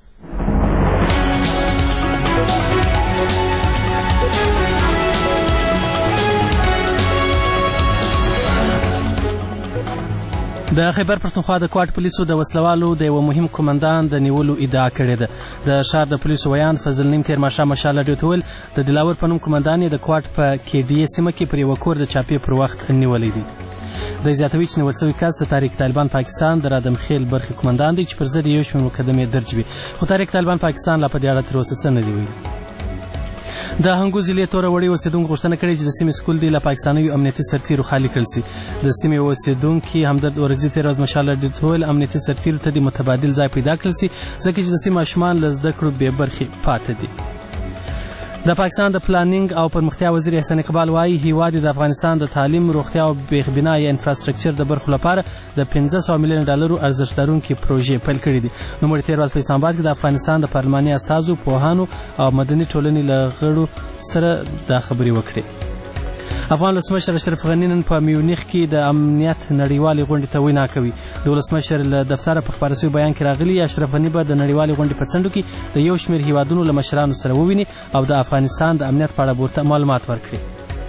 د خیبر پښتونخوا د کوټ پولیسو د وسلوالو د یو مهم قومندان د نیولو ادعا کړې ده. د ښار د پولیسو ویان فضل نیم تیر ماښام مشال راډیو ته ویل د دلاور په نوم قومندان یې د کوټ په کې ډي اې سیمه کې پر یوه کور د چاپې پر وخت نیولی دی. د زیاتوي چې نیول شوی کس د تحریک طالبان پاکستان د رادم خیل برخې قومندان دی چې پر ضد یې یو شمېر مقدمې درج وي، خو تحریک طالبان پاکستان لا په دې اړه تر اوسه څه نه دي ویلي. د هنګو ضلع توره وړې اوسېدونکو غوښتنه کړې چې د سیمې سکول دی له پاکستانیو امنیتي سرتیرو خالي کړل سي. د سیمې اوسېدونکي همدرد اورکزي تېره ورځ مشال راډیو ته ویل امنیتي سرتیرو ته د متبادل ځای پیدا کړل سي ځکه چې د سیمې ماشومان له زده کړو بې برخې پاتې دي. د پاکستان د پلانینګ او پرمختیا وزیر احسان اقبال وایي هیواد د افغانستان د تعلیم، روغتیا او بېخبنا یا انفراسترکچر د برخو لپاره د پنځه سوه میلیونه ډالرو ارزښت لرونکي پروژې پیل کړي دي. نوموړي تېره ورځ په اسلام آباد کې د افغانستان د پارلماني استازو، پوهانو او مدني ټولنې له غړو سره دا خبرې وکړې. افغان ولسمشر اشرف غني نن په میونخ کې د امنیت نړیوالې غونډې ته وینا کوي. د ولسمشر له دفتره په خپاره شوي بیان کې راغلي اشرف غني به د نړیوالې غونډې په څنډو کې د یو شمېر هیوادونو له مشرانو سره وویني او د افغانستان د امنیت په اړه ورته معلومات ورکړي.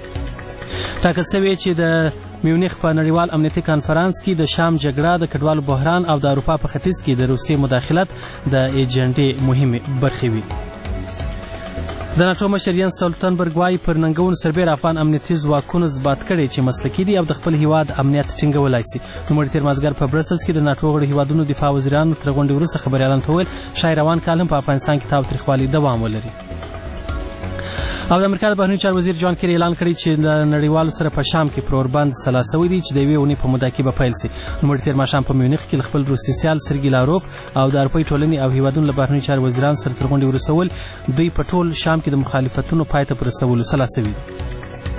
ټاکل شوې چې د میونخ په نړیوال امنیتي کانفرانس کې د شام جګړه، د کډوالو بحران او د اروپا په ختیځ کې د روسیې مداخلت د ایجنډې مهمې برخې وي. د ناټو مشر ینس سټولټنبرګ وایي پر ننګونو سربېره افغان امنیتي ځواکونو ثبات کړی چې مسلکي دي او د خپل هیواد امنیت ټینګولی سي. نوموړي تېر مازدیګر په برسلز کې د ناټو غړو هیوادونو دفاع وزیرانو تر غونډې وروسته خبریالانو ته وویل شاید روان کال هم په افغانستان کې تاوتریخوالي دوام ولري. او د امریکا د بهرنیو چارو وزیر جان کیری اعلان کړی چې د نړیوالو سره په شام کې پر اوربند سلا سوی دی چې د یوې اونۍ په موده کې به پیل سي. نوموړي تېر ماښام په میونخ کې خپل روسي سیال سرګي لاروف او د اروپایي ټولنې او هیوادونو له بهرنیو چارو وزیرانو سره تر غونډې وروسته وویل دوی په ټول شام کې د مخالفتونو پای ته په رسولو سلا سوي دي.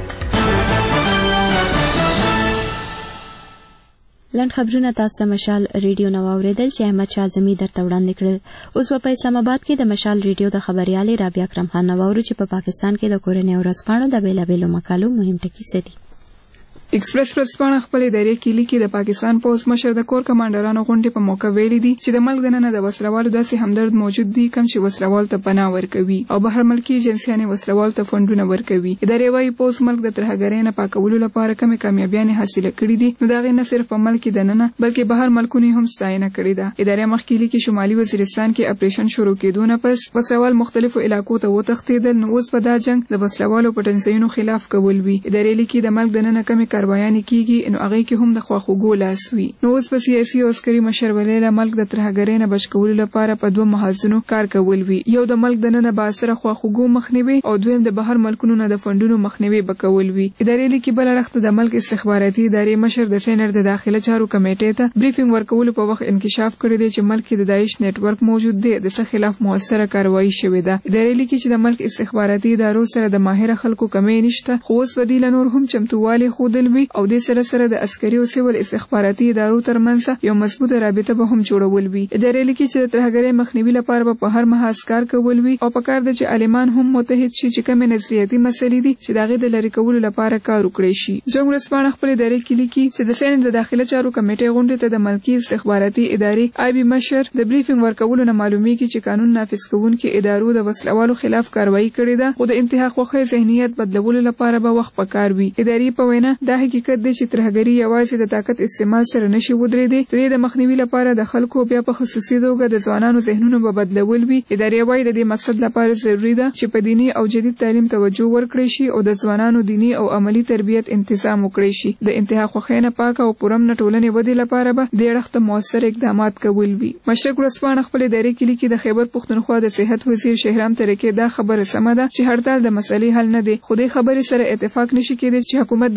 لنډ خبرونه تاسو مشال ریډیو نو اوریدل چې احمد شاه اعظمي درته وړاندې کړل. اوس په اسلام آباد کې د مشال ریډیو د خبريالې رابعه اکرم خان نو اورو چې په پا پاکستان کې د کورنۍ ورځپاڼو د بیلابېلو مقالو مهم ټکي څه دي. ایکسپریس ورځپاڼه خپل ادارې کې لیکي د پاکستان پوز مشر د کور کمانډرانو غونډې په موقع ویلي دي چې د ملک دننه د وسلوالو داسې همدرد موجود دي کوم چې وسلوال ته پناه ورکوي او بهر ملکي ایجنسیانې وسلوال ته فنډونه ورکوي. ادارې وايي پوز ملک د ترهګرۍ نه پاکولو لپاره کومې کامیابیانې حاصله کړې دي نو دا غي نه صرف په ملک دننه بلکې بهر ملکونو هم ستاینه کړې ده. ادارې مخکې لیکي شمالي وزیرستان کې اپریشن شروع کېدو نه پس وسلوال مختلفو علاقو ته وتښتېدل نو اوس په دا جنگ د وسلوالو پټنځایونو خلاف کول وي. ادارې لیکي د ملک دننه کومې کاروایانې کیږي نو هغه کې هم د خواخوږو لاس وي. نو اوس په سیاسي او عسکري مشرولې له ملک د ترهګرۍ نه بچ کولو لپاره په دوه محاذونو کار کول وي. یو د ملک دننه باثره خواخوږو مخنیوي او دویم د بهر ملکونو نه د فنډونو مخنیوي بکول وي. ادارې لیکي بل اړخ د ملک استخباراتي ادارې مشر د سینټ د داخله چارو کمیټې ته بریفینګ ورکول په وخت انکشاف کړی دی چې ملک کې د داعش نت ورک موجود دی د څه خلاف موثره کاروایی شوې ده. ادارې لیکي چې د ملک استخباراتي ادارو سره د ماهر خلکو کمې نشته خو اوس بدیل نور هم چمتووالی خودل وي او د سره سره د عسکري او سیول استخباراتي ادارو ترمنځ یو مضبوطه رابطه به هم جوړول وي. ادارې لیکي چې د ترهګرۍ مخنیوي لپاره په هر محاذ کار کول وي او په کار د چې عالمان هم متحد شي چې کومې نظریاتي مسلې دي چې دغه د لری کولو لپاره کار وکړي شي. جنگ ورځپاڼه خپل ادارې کې لیکي چې د سینټ د داخله چارو کمیټې غونډې ته د ملکی استخباراتي ادارې آی بي مشر د بریفینګ ورکولو نه معلومیږي چې قانون نافذ کوونکي ادارو د وسلوالو خلاف کاروایی کړې ده خو د انتها خوخه ذهنیت بدلولو لپاره به وخت پکار وي. ادارې په وینا دا حقیقت دی چې ترهګري یوازې د طاقت استعمال سره نشي ودرېدي د مخنیوي لپاره د خلکو بیا په خصوصي توګه د ځوانانو ذهنونو به بدلول وي. ادارې وايي د دې مقصد لپاره ضروري ده چې په دیني او جدید تعلیم توجه ورکړي شي او د ځوانانو دیني او عملی تربیت تنظیم وکړي شي. د انتها خوښینه پاک او پرامن ټولنې ودی لپاره به د اړخته موثر اقدامات کول وي. مشرق ورځپاڼه خپل ادارې کې لیکي د خیبر پښتونخوا د صحت وزیر شهرام ترکي دا خبره سمه ده چې هړتال د مسلې حل نه دی خو د خبرې سره اتفاق نشي کېدی چې حکومت د کمزور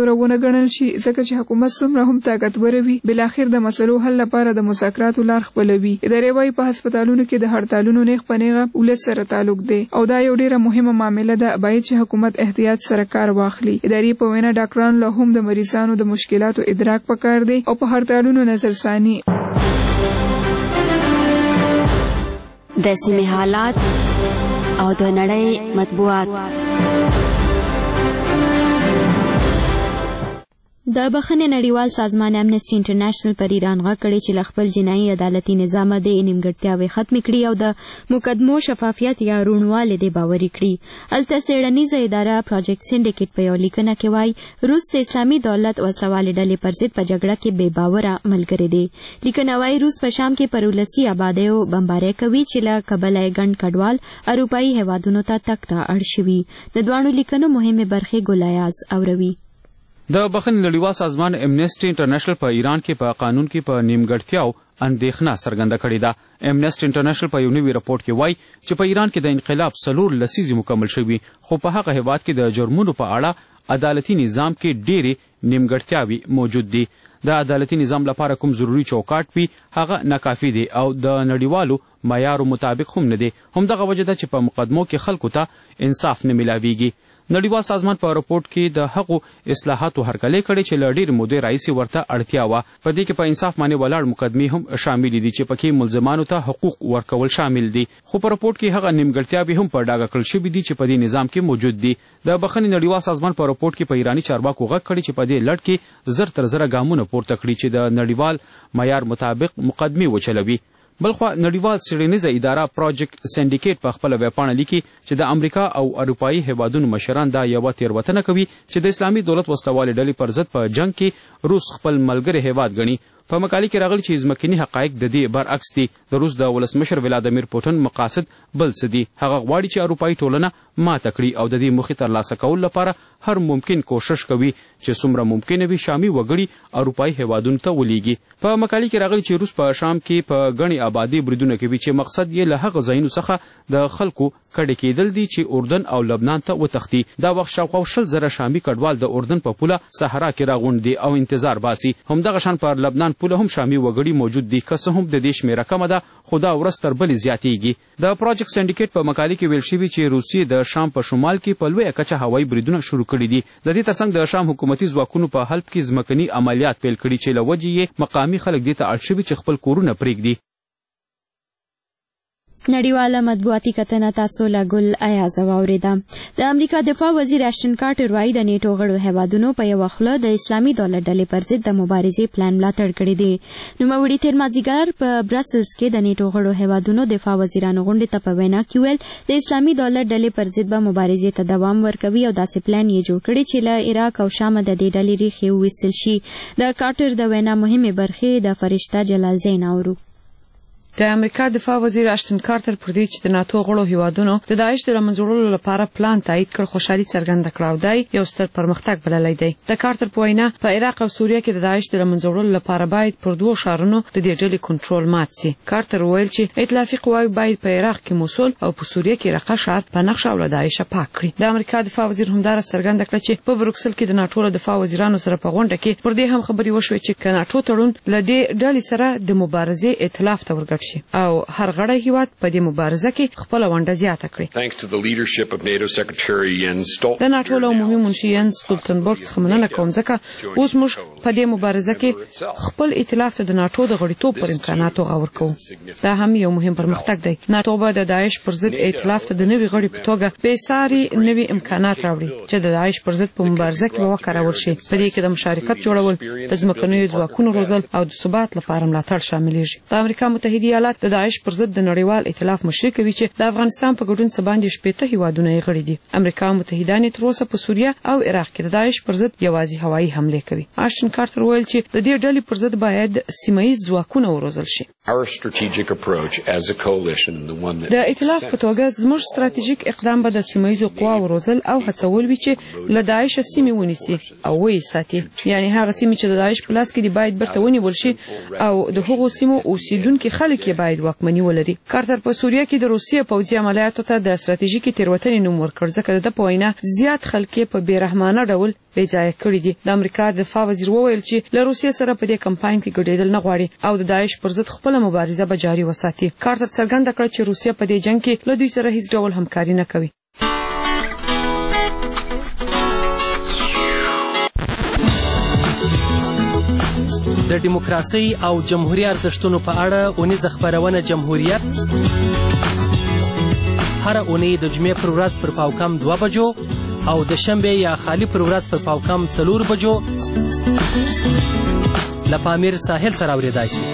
کمزوره ونه ګڼل شي ځکه چې حکومت څومره هم طاقتور وي بلاخر د مسلو حل لپاره د مذاکراتو لار خپلوي. ادارې وايي په هسپتالونو کې د هړتالونو نیغ په نیغه ولس سره تعلق دی او دا یو ډیره مهمه معامله ده باید چې حکومت احتیاط سره کار واخلي. ادارې په وینا ډاکټرانو له هم د مریضانو د مشکلاتو ادراک پکار دی او په هړتالونو نظرثاني د سیمې حالات او د نړۍ مطبوعات. د بخښنې نړیوال سازمان امنسټي انټرنیشنل پر ایران غږ کړی چې له خپل جنایي عدالتي نظام د نیمګړتیاوې ختمې کړي او د مقدمو شفافیت یا روڼوالی دې باوري کړي. هلته څېړنیزه اداره پروجیکټ سینډیکیټ په یو لیکنه کې وایي روس د اسلامي دولت وسلوالې ډلې پر ضد په جګړه کې بې باوره ملګری دی. لیکنه وایي روس په شام کې پر ولسي آبادیو بمبارۍ کوي چې له کبله یې ګڼ کډوال اروپایي هیوادونو ته تګ ته اړ شوي. د دواړو لیکنو مهمې برخې ګلایاز اوروي. د بخښنې نړیوال سازمان امنسټي انټرنیشنل په ایران کې په قانون کې په نیمګړتیاو اندېښنه څرګنده کړې ده. امنسټي انټرنیشنل په یو نوي راپورټ کې وایي چې په ایران کې د انقلاب څلور لسیزې مکمل شوي خو په هغه هیواد کې د جرمونو په اړه عدالتي نظام کې ډېرې نیمګړتیاوې موجود دي. د عدالتي نظام لپاره کوم ضروري چوکاټ وي هغه ناکافي دی او د نړیوالو معیارو مطابق هم نه دی. همدغه وجه ده چې په مقدمو کې خلکو ته انصاف نه میلاویږي. نړیوال سازمان په راپورټ کې د هغو اصلاحاتو هرکلی کړی چې له ډېرې مودې راهیسې ورته اړتیا وه. په دې کې په انصاف باندې ولاړ مقدمې هم شاملې دي چې پکې ملزمانو ته حقوق ورکول شامل دي. خو په راپورټ کې هغه نیمګړتیاوې هم په ډاګه کړل شوي دي چې په دې نظام کې موجود دي. د بخښنې نړیوال سازمان په راپورټ کې په ایراني چارواکو غږ کړی چې په دې لړ کې زر تر زره ګامونه پورته کړي چې د نړیوال معیار مطابق مقدمې وچلوي. بلخوا نړیوال څېړنیزه اداره پروجیکټ سینډیکیټ په خپله ویبپاڼه لیکي چې د امریکا او اروپایي هیوادونو مشران دا یوه تېروتنه کوي چې د اسلامي دولت وسلوالې ډلې پر ضد په جنګ کې روس خپل ملګری هیواد ګڼي. په مقالې کې راغلي چې ځمکني حقایق د دې برعکس دي. د روس د ولسمشر ولادیمیر پوټن مقاصد بل څه دي. هغه غواړي چې اروپایي ټولنه ماته کړي او د دې موخې ترلاسه کولو لپاره هر ممکن کوشش کوي چې څومره ممکنه وي شامي وګړي اروپایي هیوادونو ته ولیږي. په مقالې کې راغلي چې روس په شام کې په ګڼې آبادي بریدونه کوي چې مقصد یې له هغه ځایونو څخه د خلکو کډې کېدل دي چې اردن او لبنان ته وتښتي. دا وخت شاوخوا شل زره شامي کډوال د اردن په پوله صحرا کې راغونډ دي او انتظار باسي. همدغه شان پر لبنان پوله هم شامي وګړي موجود دي. که څه هم د دې شمېره کمه ده خو دا ورځ تر بلې زیاتیږي. د پروجیکټ سینډیکیټ په مقالې کې ویل شوي چې روسیې د شام په شمال کې په لویه کچه هوایي بریدونه شروع کړي دي. د دې ترڅنګ د شام حکومتي ځواکونو په حلب کې ځمکني عملیات پیل کړي چې له وجې یې مقامي خلک دې ته اړ شوي چې خپل کورونه پرېږدي. نړیواله مطبوعاتي کتنه تاسو له ګل ایازه واورېده. د امریکا دفاع وزیر اشټن کارټر وایي د نیټو غړو هیوادونو په یوه خوله د اسلامي دولت ډلې پر ضد د مبارزې پلان ملاتړ کړی دی. نوموړي تېر مازدیګر په برسلز کې د نیټو غړو هیوادونو دفاع وزیرانو غونډې ته په وینا کې ویل د اسلامي دولت ډلې پر ضد به مبارزې ته دوام ورکوي او داسې پلان یې جوړ کړی چې له عراق او شامه د دې ډلې ریښې وویستل شي. د کارټر د وینا مهمې برخې د فرشته جلالزین اورو. د امریکا دفاع وزیر اشټن کارټر پر دې چې د ناتو غړو هیوادونو د داعش د منځوړلو لپاره پلان تایید کړ خوشحالي څرګنده کړه او دی یو ستر پرمختګ بللی دی. د کارټر په وینا په عراق او سوریه کې د داعش د منځوړلو لپاره باید پر دوو ښارونو د دې ډلې کنټرول مات شي. کارټر وویل چې ائتلافي قواوې باید په عراق کې موصل او په سوریه کې رقه ښار په نقشه او له داعش پاک کړي. د امریکا دفاع وزیر همدارس څرګنده کړه چې په بروکسل کې د ناتو دفاع وزیرانو سره په غونډه کې پر دې هم خبرې وشوې چې که ناتو تړون له دې ډلې سره د مبارزې ائتلاف ته ورګډ شي او هر غړی هیواد په دې مبارزه کې خپل ونډه زیاته کړي. د ناتو له عمومي منشي ینس ستولتنبرګ څخه مننه کوم ځکه اوس موږ په دې مبارزه کې خپل ائتلاف ته د ناتو د غړیتوب پر امکاناتو غور کوو. دا هم یو مهم پرمختګ دی. ناتو به د داعش پر ضد ائتلاف ته د نوي غړي په توګه بېساري نوي امکانات راوړي چې د داعش پر ضد په مبارزه کې به وکارول شي. په دې کې د مشارکت جوړول، د ځمکنیو ځواکونو روزل او د ثبات لپاره ملاتړ شاملېږي. د امریکا متحده ایالات د داعش پر ضد د نړیوال ائتلاف مشري کوي چې د افغانستان په ګډون څه باندې شپېته هیوادونه یې غړي دي. امریکا متحده نه تر اوسه په سوریه او عراق کې د داعش پر ضد یوازې هوایي حملې کوي. اشټن کارټر ویل چې د دې ډلې پر ضد باید سیمه ییز ځواکونه وروزل شي. د ائتلاف په توګه زموږ ستراتیژیک اقدام به د سیمه ییزو قواو روزل او هڅول وي چې له داعش سیمې ونیسي او ویې ساتي. یعنې هغه سیمې چې د داعش په لاس کې دي باید بیرته ونیول شي او د هغو سیمو اوسیدونکي خلک سیمه کې باید واکمني ولري. کارتر په سوریه کې د روسیې پوځي عملیاتو ته د ستراتیژیکي تېروتنې نوم ورکړ ځکه د په وینا زیات خلک په بیرحمانه ډول بې ځایه کړي دي. د امریکا د دفاع وزیر وویل چې له روسیې سره په دې کمپاین کې ګډېدل نه غواړي او د داعش پر ضد خپله مبارزه به جاري وساتي. کارتر څرګنده کړه چې روسیه په دې جنګ کې له دوی سره هیڅ ډول همکاري نه کوي. د دیموکراسي او جمهوریت ارزښتونو په اړه اونیزه خپرونه جمهوریت هره اونۍ د جمعې پر ورځ پر پاوکم دوه بجو او د شنبې یا خالی پر ورځ پر پاوکم څلور بجو له پامیر ساحل سره اورېدای شي.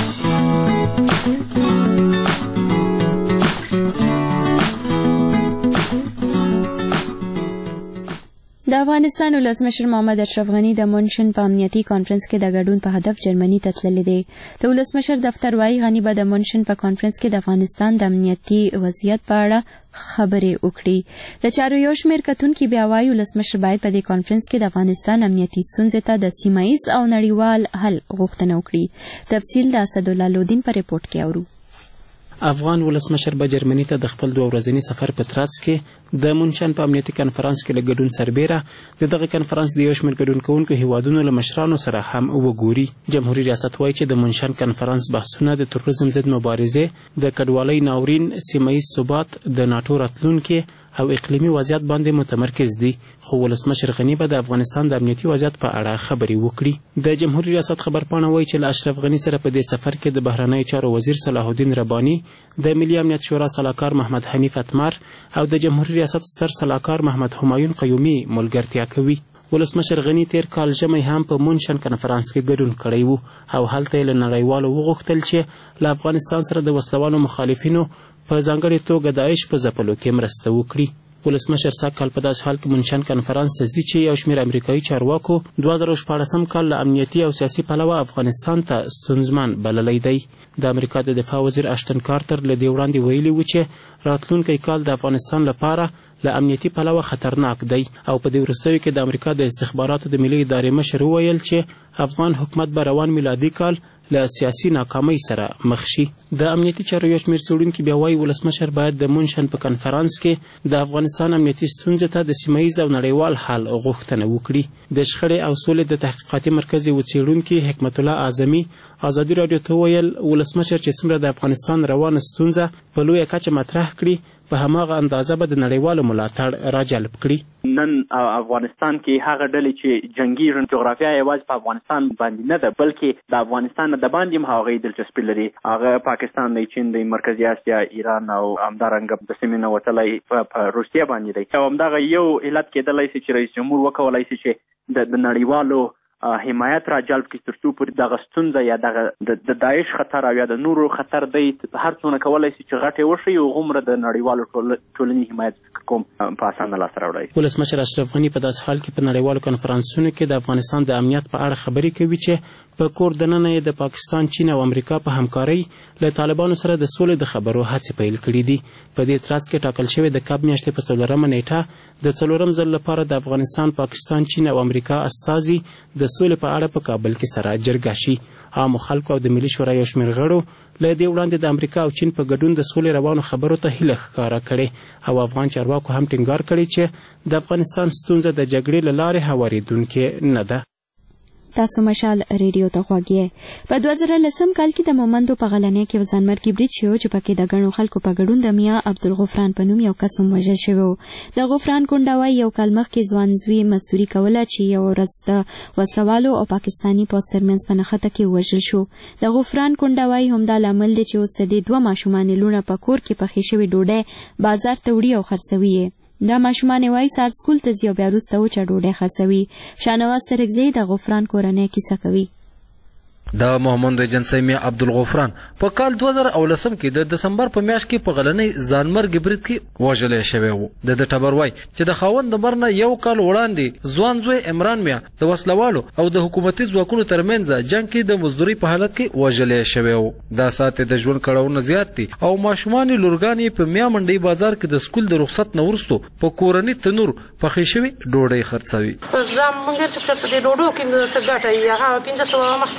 د افغانستان ولسمشر محمد اشرف غني د مونشن په امنیتي کانفرنس کې د ګډون په هدف جرمني ته تللی دی. د ولسمشر دفتر وايي غني به د مونشن په کانفرنس کې د افغانستان د امنیتي وضعیت په اړه خبرې وکړي. د چارو یو شمېر کتونکي بیا وايي ولسمشر باید په دې کانفرنس کې د افغانستان امنیتي ستونزې ته د سیمه ییز او نړیوال حل غوښتنه وکړي. تفصیل د اسدالله لودین په ریپورت کې اورو. افغان ولسمشر به جرمني ته د خپل دوه ورځني سفر په ترڅ کې د مونچن په امنیتي کنفرانس کې له ګډون سربیره د دغه کنفرانس د یو شمېر ګډون کوونکو هیوادونو له مشرانو سره هم وګوري. جمهوریت ریاست وایي چې د مونچن کنفرانس بحثونه د تروریزم ضد مبارزې، د کډوالۍ ناورین، سیمه ییز ثبات، د ناټو راتلونکي او اقلیمي وضعیت باندې متمرکز دي. خو ولسمشر غني به د افغانستان د امنیتي وضعیت په اړه خبرې وکړي. د جمهوریت ریاست خبرپاڼه وایي چې له اشرف غني سره په دې سفر کې د بهرنیو چارو وزیر صلاح الدین رباني، د ملي امنیت شورا سلاکار محمد حنیف اتمر او د جمهوریت ریاست ستر سلاکار محمد همایون قیومي ملګرتیا کوي. ولسمشر غني تیر کال ژمی هم په مونشن کنفرانس کې ګډون کړی و او هلته یې له نړیوالو وغوښتل چې له افغانستان سره د وسلوالو مخالفینو په ځانګړې توګه داعش په ځپلو کې مرسته وکړي. ولسمشر سږ کال په داسې حال کې مونشن کنفرانس ته ځي چې یو شمېر امریکایي چارواکو دوه زره شپاړسم کال له امنیتي او سیاسي پلوه افغانستان ته ستونزمن بللی دی. د امریکا د دفاع وزیر اشتن کارتر له دې وړاندې ویلي و چې راتلونکی کال د افغانستان لپاره له امنیتي پلوه خطرناک دی او په دې وروستیو کې د امریکا د استخباراتو د ملي ادارې مشر وویل چې افغان حکومت به روان میلادي کال له سیاسي ناکامۍ سره مخ شي. د امنیتي چارو یو شمېر څېړونکي بیا وایي ولسمشر باید د مونشن په کنفرانس کې د افغانستان امنیتي ستونزې ته د سیمه ییز او نړیوال حل غوښتنه وکړي. د شخړې او سولې د تحقیقاتي مرکز یو څېړونکي حکمت الله اعظمي ازادي راډیو ته وویل ولسمشر چې څومره د افغانستان روانه ستونزه په لویه کچه مطرح کړي په هماغه اندازه به د نړیوالو ملاتړ راجلب کړي. نن افغانستان کې هغه ډلې چې جنگي جغرافیه یوازې په افغانستان باندې نه ده بلکې د افغانستان د باندې هم هغوی دلچسپي لري. هغه پاکستان دی، چین دی، مرکزي اسیا، ایران او همدارنګه د سیمې نه وتلی په روسیه باندې دی. او همدغه یو علت کېدلی شي چې رئیس جمهور وکولی شي چې د نړیوالو حمایت را جلب کړي تر څو پورې دغه ستونزه یا دغه د داعش خطر او یا د نورو خطر دی هر څونه کولی شي چې غټې وشي او هغومره د نړیوالو ټولنې حمایت کوم په اسانه لاسته راوړی. ولسمشر اشرف غني په داسې حال کې په نړیوالو کنفرانسونو کې د افغانستان د امنیت په اړه خبرې کوي چې په کور دننه یې د پاکستان، چین او امریکا په همکارۍ له طالبانو سره د سولې د خبرو هڅې پیل کړي دي. په دې ترڅ کې ټاکل شوې د کب میاشتې په څلورمه نیټه د څلورم ځل لپاره د افغانستان، پاکستان، چین او امریکا استازي د سولې په اړه په کابل کې سره جرګه شي. عامو خلکو او د ملي شورا یو شمېر غړو له دې وړاندې د امریکا او چین په ګډون د سولې روانو خبرو ته هیله ښکاره کړې او افغان چارواکو هم ټینګار کړی چې د افغانستان ستونزه د جګړې له لارې هوارېدونکې نه ده. تاسو مشال ریډیو ته غوږی. په دوه زره لسم کال کې د مومندو په غلنۍ کې ځانمرګي برید شوی چې پکې د ګڼو خلکو په ګډون د میاں عبدالغفران په نوم یو کس وژل شوی و. د غفران کونډه وایي یو کال مخکې ځوان زوی مزدوري کوله چې یو ورځ د وسلوالو او پاکستاني پوځ ترمنځ په نښته کې وژل شو. د غفران کونډه وایي همدا لامل دی چې اوس د دې دوه ماشومانې لوڼه په کور کې پخې شوې ډوډۍ بازار ته وړي او خرڅوي یې. دا ماشومان وایي سهار سکول ته ځي او بیا وروسته وچه ډوډۍ خرڅوي. شاهنواز سرکزی د غفران کورنۍ کیسه کوي. د محمد ایجنسی میاں عبدالغفران په کال دوه زره اولسم کې د دسمبر په میاشت کې په غلنۍ ځانمرګي برید کې وژلی شوی و. د ده ټبر وایي چې د خاوند د مرګ نه یو کال وړاندې ځوان زوی عمران میاں د وسلوالو او د حکومتي ځواکونو ترمنځ جنګ کې د مزدورۍ په حالت کې وژلی شوی و. دا ساعت د ژوند کړاوونه زیات دي او ماشومانې لورګانې په میاں منډۍ بازار کې د سکول د رخصت نه وروستو په کورني تنور پخې شوې ډوډۍ خرڅوي. زه مونږ چې په دې ډوډۍ کې څه ګټه یې هغه پنځه سوه مخکې تر وړاندې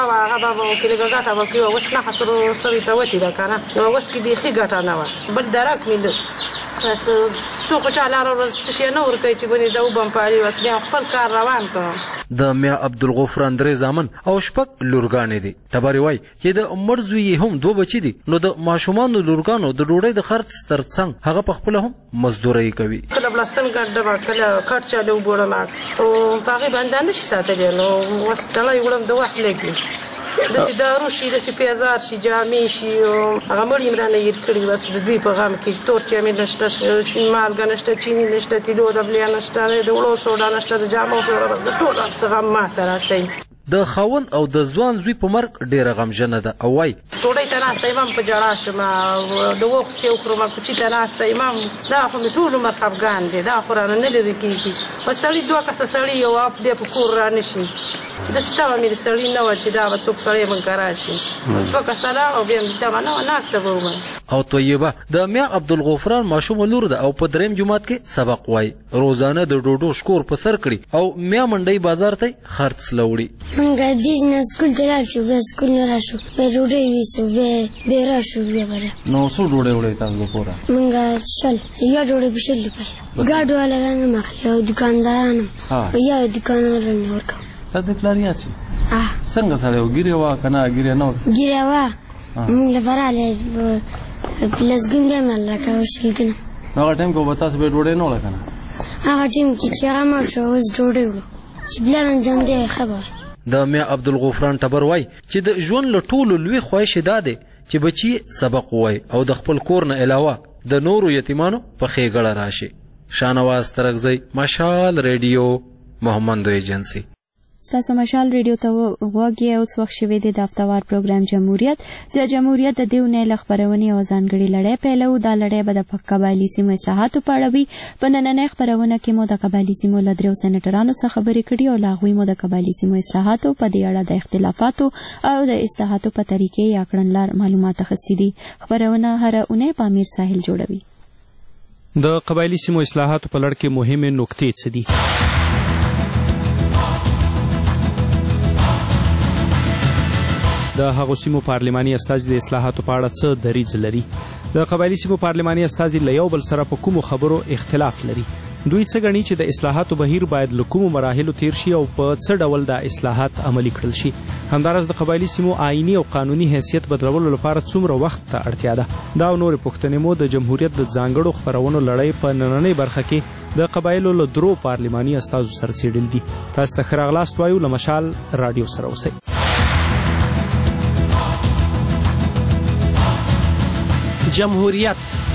و هغه به مو کې لږه ګټه به کوي اوس نه حسرو سوي ته وتې ده که نه نو اوس کې بیخي ګټه نه وه بل درک مې بس څوک چا لاره ورځ څه شی نه ورکوي چې بنې ده وبم پالي بس بیا خپل کار روان کړم د میا عبدالغفران درې زامن او شپږ لورګانې دي ټبرې وایي چې د مړ زوی یې هم دوه بچي دي نو د ماشومانو لورګانو د ډوډۍ د خرڅ ترڅنګ هغه پخپله هم مزدورۍ کوي کله بلستن ګډه به کله کټ چاله وبوړم او په هغې باندې نه شي ساتلی نو اوس ډلی وړم د وخت لږ داسې دارو شي داسې پیزار شي جامې شي هغه مړ یې رانه هېر کړي بس د دوی په غم کې تور جامې نشته مالګه نشته چیني نشته تیلو ډبلیا نشته د وړو سوډا نشته د جامو د ټول څه غم ما سره شي د خاوند او د ځوان زوی په مرګ ډېره غمژنه ده او وایي ډوډۍ ته ناسته یم هم په ژړا شم د وغوښتې وخورم کوچي ته ناسته یم هم دا خو مې ټول عمر خفګان دی دا خو رانه نه لرې کېږي په سړي دوه کسه سړي یو اپ بیا په کور را نه شي داسې تمه مې د سړي نه وه چې دا به څوک سړی منکه راشي دوه کسه را او بیا مې تمه نه وه ناسته به ومه او طیبه د میا عبدالغفران ماشومه لور ده او په دریم جومات کې سبق وایي روزانه د ډوډو شکور په سر کړي او میا منډۍ بازار ته خرڅ لوړي منګه دې نه سکول ته لاړ شو بیا سکول نه راشو بیا ډوډۍ ویسو بیا راشو بیا بره نو څو ډوډۍ وړئ تاسو دپاره منګه شل یا ډوډۍ په شل روپۍ ګاډو والا رانه ماخلي او دوکاندارانو یا دوکاندارانو ورکوم تا د پلار یاد شي څنګه سړی و ګیرې وه که نه ګیرې نه وه ګیرې وه موږ لپاره هلې لسګون بیا مې راکوه شلګونه نو هغه ټایم کې به تاسو بیا ډوډۍ نه وړه که نه هغه ټایم کې چې هغه مړ شو اوس ډوډۍ وړو چې پلار جان دی خبر د میا عبدالغفران ټبر وایي چې د ژوند له ټولو لوی خواهش یې دا دی چې بچي سبق ووایي او د خپل کور نه علاوه د نورو یتیمانو په ښېګړه راشي شاهنواز ترکزی مشال ریډیو محمد ایجنسی تاسو مشال ریډیو ته وګورئ اوس وخت شوی دی د هفتهوار پروګرام جمهوریت د جمهوریت د دې اونۍ له خپرونې او ځانګړې لړۍ پیلو دا لړۍ به د قبایلي سیمو اصلاحاتو په اړه وي په نننۍ خپرونه کې مو د قبایلي سیمو له دریو سینیټرانو څخه خبرې کړي او له هغوی مو د قبایلي سیمو اصلاحاتو په دې اړه د اختلافاتو او د اصلاحاتو په طریقې یا کړنلار معلومات اخیستي دي خپرونه هره اونۍ په امیر ساحل جوړوي د قبایلي سیمو اصلاحاتو په لړ کې مهمې نکتې څه دي د هغو سیمو پارلماني استازي د اصلاحاتو په اړه څه دریځ لري د قبایلي سیمو پارلماني استازي له یو بل سره په کومو خبرو اختلاف لري دوی څه ګڼي چې د اصلاحاتو بهیر باید له کومو مراحلو تیر شي او په څه ډول دا اصلاحات عملي کړل شي همداراز د قبایلي سیمو آئیني او قانوني حیثیت بدلولو لپاره څومره وخت ته اړتیا ده دا او نورې پوښتنې مو د جمهوریت د ځانګړو خپرونو لړۍ په نننۍ برخه کې د قبایلو له درو پارلماني استازو سره څېړل دي تاسو ته ښه راغلاست وایو له مشال راډیو سره اوسئ جمهوریت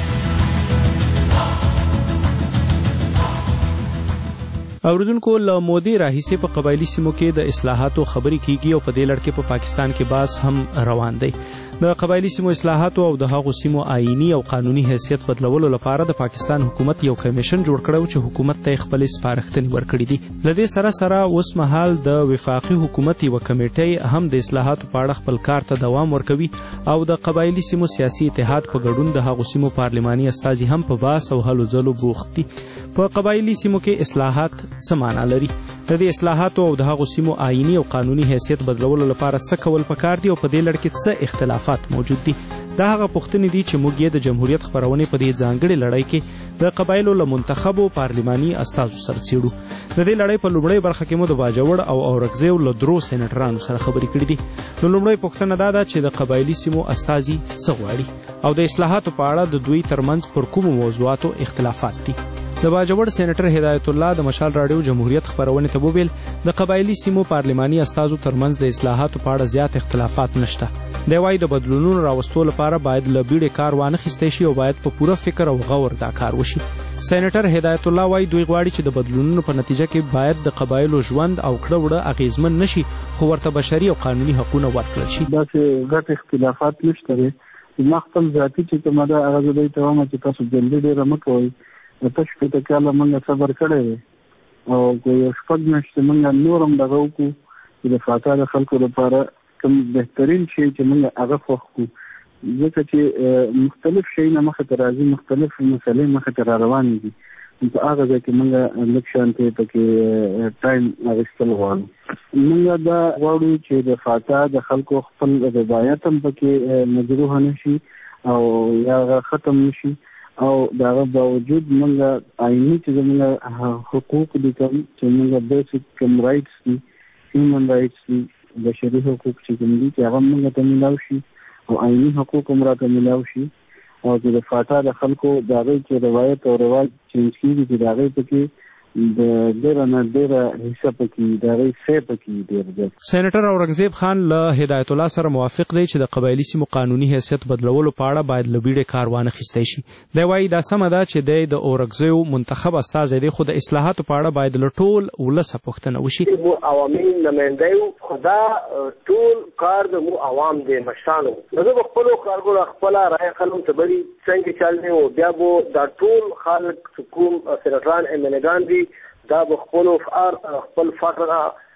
اوریدونکو له مودې راهیسې په قبایلي سیمو کې د اصلاحاتو خبرې کیږي او په دې لړ کې په پاکستان کې باز هم روان دی د قبایلي سیمو اصلاحاتو او د هغو سیمو آئیني او قانوني حیثیت بدلولو لپاره د پاکستان حکومت یو کمیشن جوړ کړی چې حکومت ته یې خپلې سپارښتنې ورکړي دي له دې سره سره اوس مهال د وفاقي حکومت یوه کمیټۍ هم د اصلاحاتو په اړه خپل کار ته دوام ورکوي او د قبایلي سیمو سیاسي اتحاد په ګډون د هغو سیمو پارلماني استازي هم په بحث او هلو ځلو بوخت دي په قبایلي سیمو کې اصلاحات څه معنا لري د دې اصلاحاتو او د هغو سیمو آئیني او قانوني حیثیت بدلولو لپاره څه کول پکار دي او په دې لړ کې څه اختلافات موجود دي دا هغه پوښتنې دي چې موږ یې د جمهوریت خپرونې په دې ځانګړې لړۍ کې د قبایلو له منتخبو پارلماني استازو سره څېړو د دې لړۍ په لومړۍ برخه کې مو د باجوړ او اورکزیو له درو سینیټرانو سره خبرې کړې دي نو لومړۍ پوښتنه دا ده چې د قبایلي سیمو استازي څه غواړي او د اصلاحاتو په اړه د دوی ترمنځ پر کومو موضوعاتو اختلافات دي د باجوړ سینیټر هدایت الله د مشال راډیو جمهوریت خپرونې ته وویل د قبایلي سیمو پارلماني استازو ترمنځ د اصلاحاتو په اړه زیات اختلافات نشته دی وایي د بدلونونو راوستو لپاره باید له بیړې کار وانخیستی شي او باید په پوره فکر او غور دا کار وشي سینیټر هدایت الله وایي دوی غواړي چې د بدلونونو په نتیجه کې باید د قبایلو ژوند او کړه وړه اغیزمن نشي خو ورته بشري او قانوني حقونه ورکړل شي داسې غټ اختلافات نشته دی ما خپل ذاتي چې کومه ده هغه زه دوی ته وایم چې تاسو جلدي ډېره مه کوئ اته شپېته کاله موږ صبر کړی دی او که یو شپږ میاشتې موږ نور هم دغه وکړو چې د فاتا د خلکو لپاره کوم بهترین شی چې موږ هغه خوښ کړو ځکه چې مختلف شیونه مخې ته راځي مختلف مسلې مخې ته را روانې دي په هغه ځای کې موږ لږ شانتې پکې ټایم اخیستل غواړو. موږ دا غواړو چې د فاتا د خلکو خپل رضایت هم پکې مجروح نه شي او یا ختم نه شي، او دغه باوجود موږ آئینی چې زموږ حقوق دي کوم چې موږ بیسیک کوم رایټس دي، هیومن رایټس دي، بشري حقوق چې کوم دي چې هغه موږ ته میلاو شي او آئینی حقوق هم راته میلاو شي، او چې د فاتا د خلکو د هغوی چې روایت او رواج چینج کېږي چې د هغوی پکې د ډېره نه ډېره حصه پکې د هغوی سی پکې ډېر زیات. سینیټر اورنګزیب خان له هدایت الله سره موافق دی چې د قبایلي سیمو قانوني حیثیت بدلولو په اړه باید له بیړې کار وانخیستی شي. دی وایي دا سمه ده چې دی د اورنګزیب منتخب استازی دی، خو د اصلاحاتو په اړه باید له ټول ولسه پوښتنه وشي. عوامي نماینده یو، خو دا ټول کار د مو عوام دی، مشرانو. نو زه به خپلو کارګرو خپله رایه خلکو ته بلي څنګه چل او بیا به دا ټول خلک چې کوم سینیټران ایم ایل اګان دي دا به خپلو فعار خپل فکر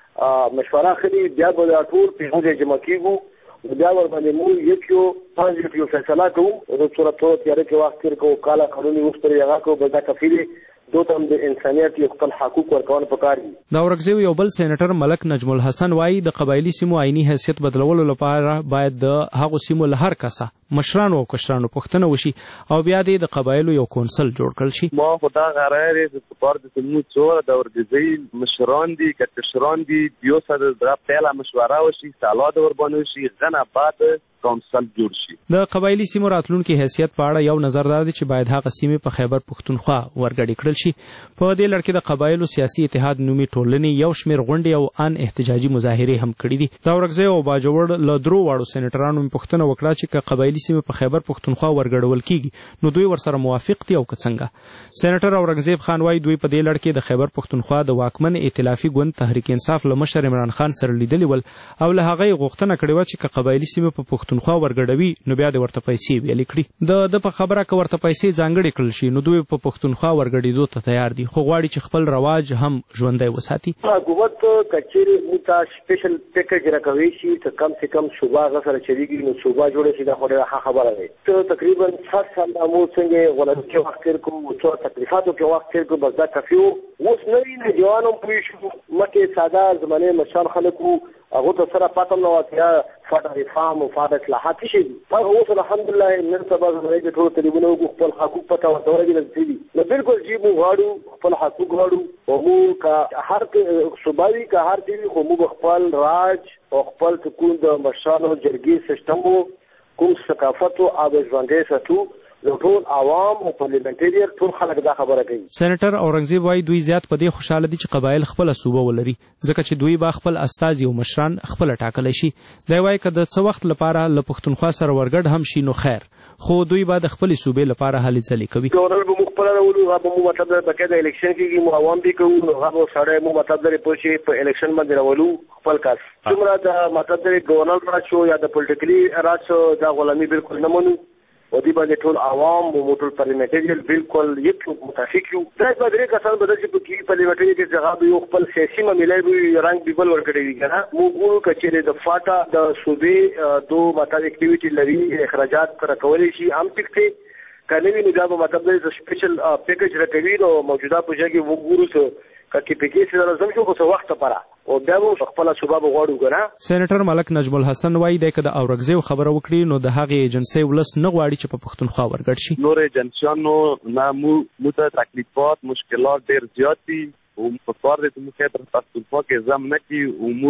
مشوره اخلي، بیا به دا ټول پیغمځای جمع کېږو، بیا ورباندې موږ یک یو پنځ یو فیصله کوو، د صورت تیاره کې وخت تېر کوو، کاله قانوني اوس پرې هغه کوو، بل دا کفیل دوی ته د انسانیت یو خپل حقوق ورکول پکار دي. د اورنګزیب یو بل سینیټر ملک نجم الحسن وایي د قبایلي سیمو آئیني حیثیت بدلولو لپاره باید د هغو سیمو له هر کسه مشرانو او کشرانو پوښتنه وشي او بیا دې د قبایلو یو کونسل جوړ کړل شي. ما خو دا قرار دی چې په د سیمو څوره د اورګزۍ مشران دي که کشران دي دیو سره د پیله مشوره وشي، سالاد ورباندې وشي، غنه بعد کونسل جوړ شي. د قبایلي سیمو راتلونکي حیثیت په اړه یو نظر دا دی چې باید هغه سیمې په خیبر پښتونخوا ورګډې کړل شي. په دې لړ کې د قبایلو سیاسي اتحاد نومي ټولنې یو شمېر غونډې او ان احتجاجي مظاهرې هم کړي دي. د اورګزۍ او باجوړ له درو واړو سینیټرانو مې پوښتنه وکړه چې که قبایلي سیمې په خیبر پښتونخوا ورګډول کیږي نو دوی ورسره موافق دي او که څنګه. سینیټر اورنګزیب خان وایي دوی په دې لړ کې د خیبر پښتونخوا د واکمن ائتلافي ګوند تحریک انصاف له مشر عمران خان سره لیدلي ول او له هغه یې غوښتنه کړې وه چې که قبایلي سیمې په پښتونخوا ورګډوي نو بیا د ورته پیسې ویلې کړي. د ده په خبره که ورته پیسې ځانګړې کړل شي نو دوی په پښتونخوا ورګډېدو ته تیار دي، خو غواړي چې خپل رواج هم ژوندی وساتي. حکومت که چیرې موږ ته سپیشل پیکج راکوي شي چې کم سے کم صوبه هغه سره چلیږي نو صوبه جوړه شي، دا خو ډېره ښه خبره ده. ته تقریبا سات سال مو څنګه غلط کې وخت تېر کوو، څو تکلیفاتو کې وخت تېر کوو، بس دا کافي وو. اوس نوي نوجوان هم پوه شو، مکې ساده زمانې مشال خلک وو، هغو ته سره پته نه وه چې فاده ریفارم او فاده اصلاحات څه شي دي. هغه اوس الحمدلله نن سبا زمانې کې ټول تلیفونه وکړو، خپل حقوق پته ورته ورغېدل څه دي. نو بلکل جی موږ غواړو خپل حقوق غواړو او موږ که هر صوبه وي که هر څه وي خو موږ خپل راج او خپل کوم د مشرانو جرګې سیسټم وو، کوم ثقافت او آب ژوندی ساتو، ټول عوام او پارلیمنټریان ټول خلک دا خبره کوي. سینیټر اورنګزیب وایي دوی زیات په دې خوشاله دي چې قبایل خپله صوبه ولري، ځکه چې دوی به خپل استازي او مشران خپله ټاکلی شي. دی وایي که د څه وخت لپاره له پښتونخوا سره ورګډ هم شي نو خیر، خو دوی به د خپلې صوبې لپاره هلې ځلې کوي. ګورنر به موږ خپله راولو، هغه به مو مطلب دی باقاعده الیکشن کېږي، مو عوام به کوو، نو هغه به سړی مو مطلب دی پوه شي په الیکشن باندې راولو خپل کس. څومره د مطلب دی ګورنر راج شو یا د پولیټیکلي راج شو دا غلامي بالکل نه منو، او دی باندې ټول عوام او ټول پارلیمنټریان بالکل یک متفق یو. دا به درې کسان به داسې په کې پارلیمنټري کې ځای به یو خپل سیاسي معاملې به رنګ به بل ورکړي وي کنه. موږ ګورو چې چیرې د فاټا د صوبې دو مطلب اکټیویټي لري، اخراجات پر کولای شي هم ټیک کنه وی نو دا به مطلب د سپیشل پیکج راکوي نو موجوده پروژه کې موږ ګورو چې کله پیکج سره زم شو په وخت لپاره او بیا مو خپل صوبه غواړو کنه. سینیټر ملک نجم الحسن وایي د کده اورګزیو خبره وکړي نو د هغې ایجنسۍ ولس نه غواړي چې په پښتونخوا ورګډ شي. نور ایجنسیانو نه مو مو ته تکلیفات مشکلات ډېر زیات دي او په کار دې مو خبر پښتونخوا کې زم نه کی او مو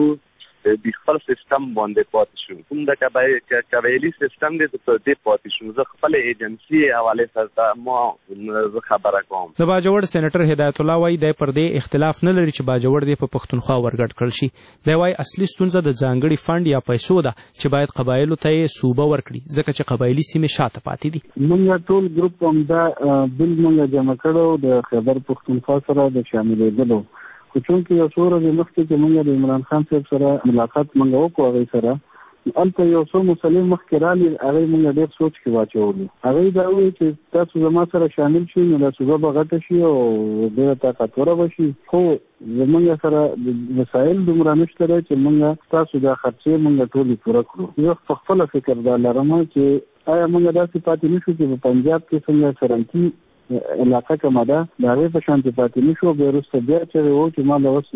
د خپل سیستم باندې پاتې شو، کوم د قبایلي سیستم دې ته دې پاتې شو. زه خپل ایجنسي حواله سره ما خبره کوم. د باجوړ سینیټر هدایت الله وایي د پر دې اختلاف نه لري چې باجوړ دې په پښتونخوا ورګډ کړل شي. دی وایي اصلي ستونزه د ځانګړي فند یا پیسو ده چې باید قبایلو ته یې صوبه ورکړي، ځکه چې قبایلي سیمې شاته پاتې دي. موږ ټول ګروپ هم دا بل موږ جمع کړو د خیبر پښتونخوا سره د شاملېدلو، خو چونکې یو څو ورځې مخکې چې موږ د عمران خان صاحب سره ملاقات موږ وکړو هغوی سره، هلته یو څو مسلې مخکې رالي، هغوی موږ ډېر سوچ کې واچولو. هغوی دا وویل چې تاسو زما سره شامل شئ نو دا صوبه به غټه شي او ډېره طاقتوره به شي، خو زموږ سره وسایل دومره نشته دی چې موږ تاسو دا خرچې موږ ټولې پوره کړو. زه په خپله فکر دا لرم چې آیا موږ داسې پاتې نه شو چې په پنجاب کې څنګه سرنکي علاقه کومه ده دا غي په شان پاتې نشو به وروسته بیا چې و چې ما له اوس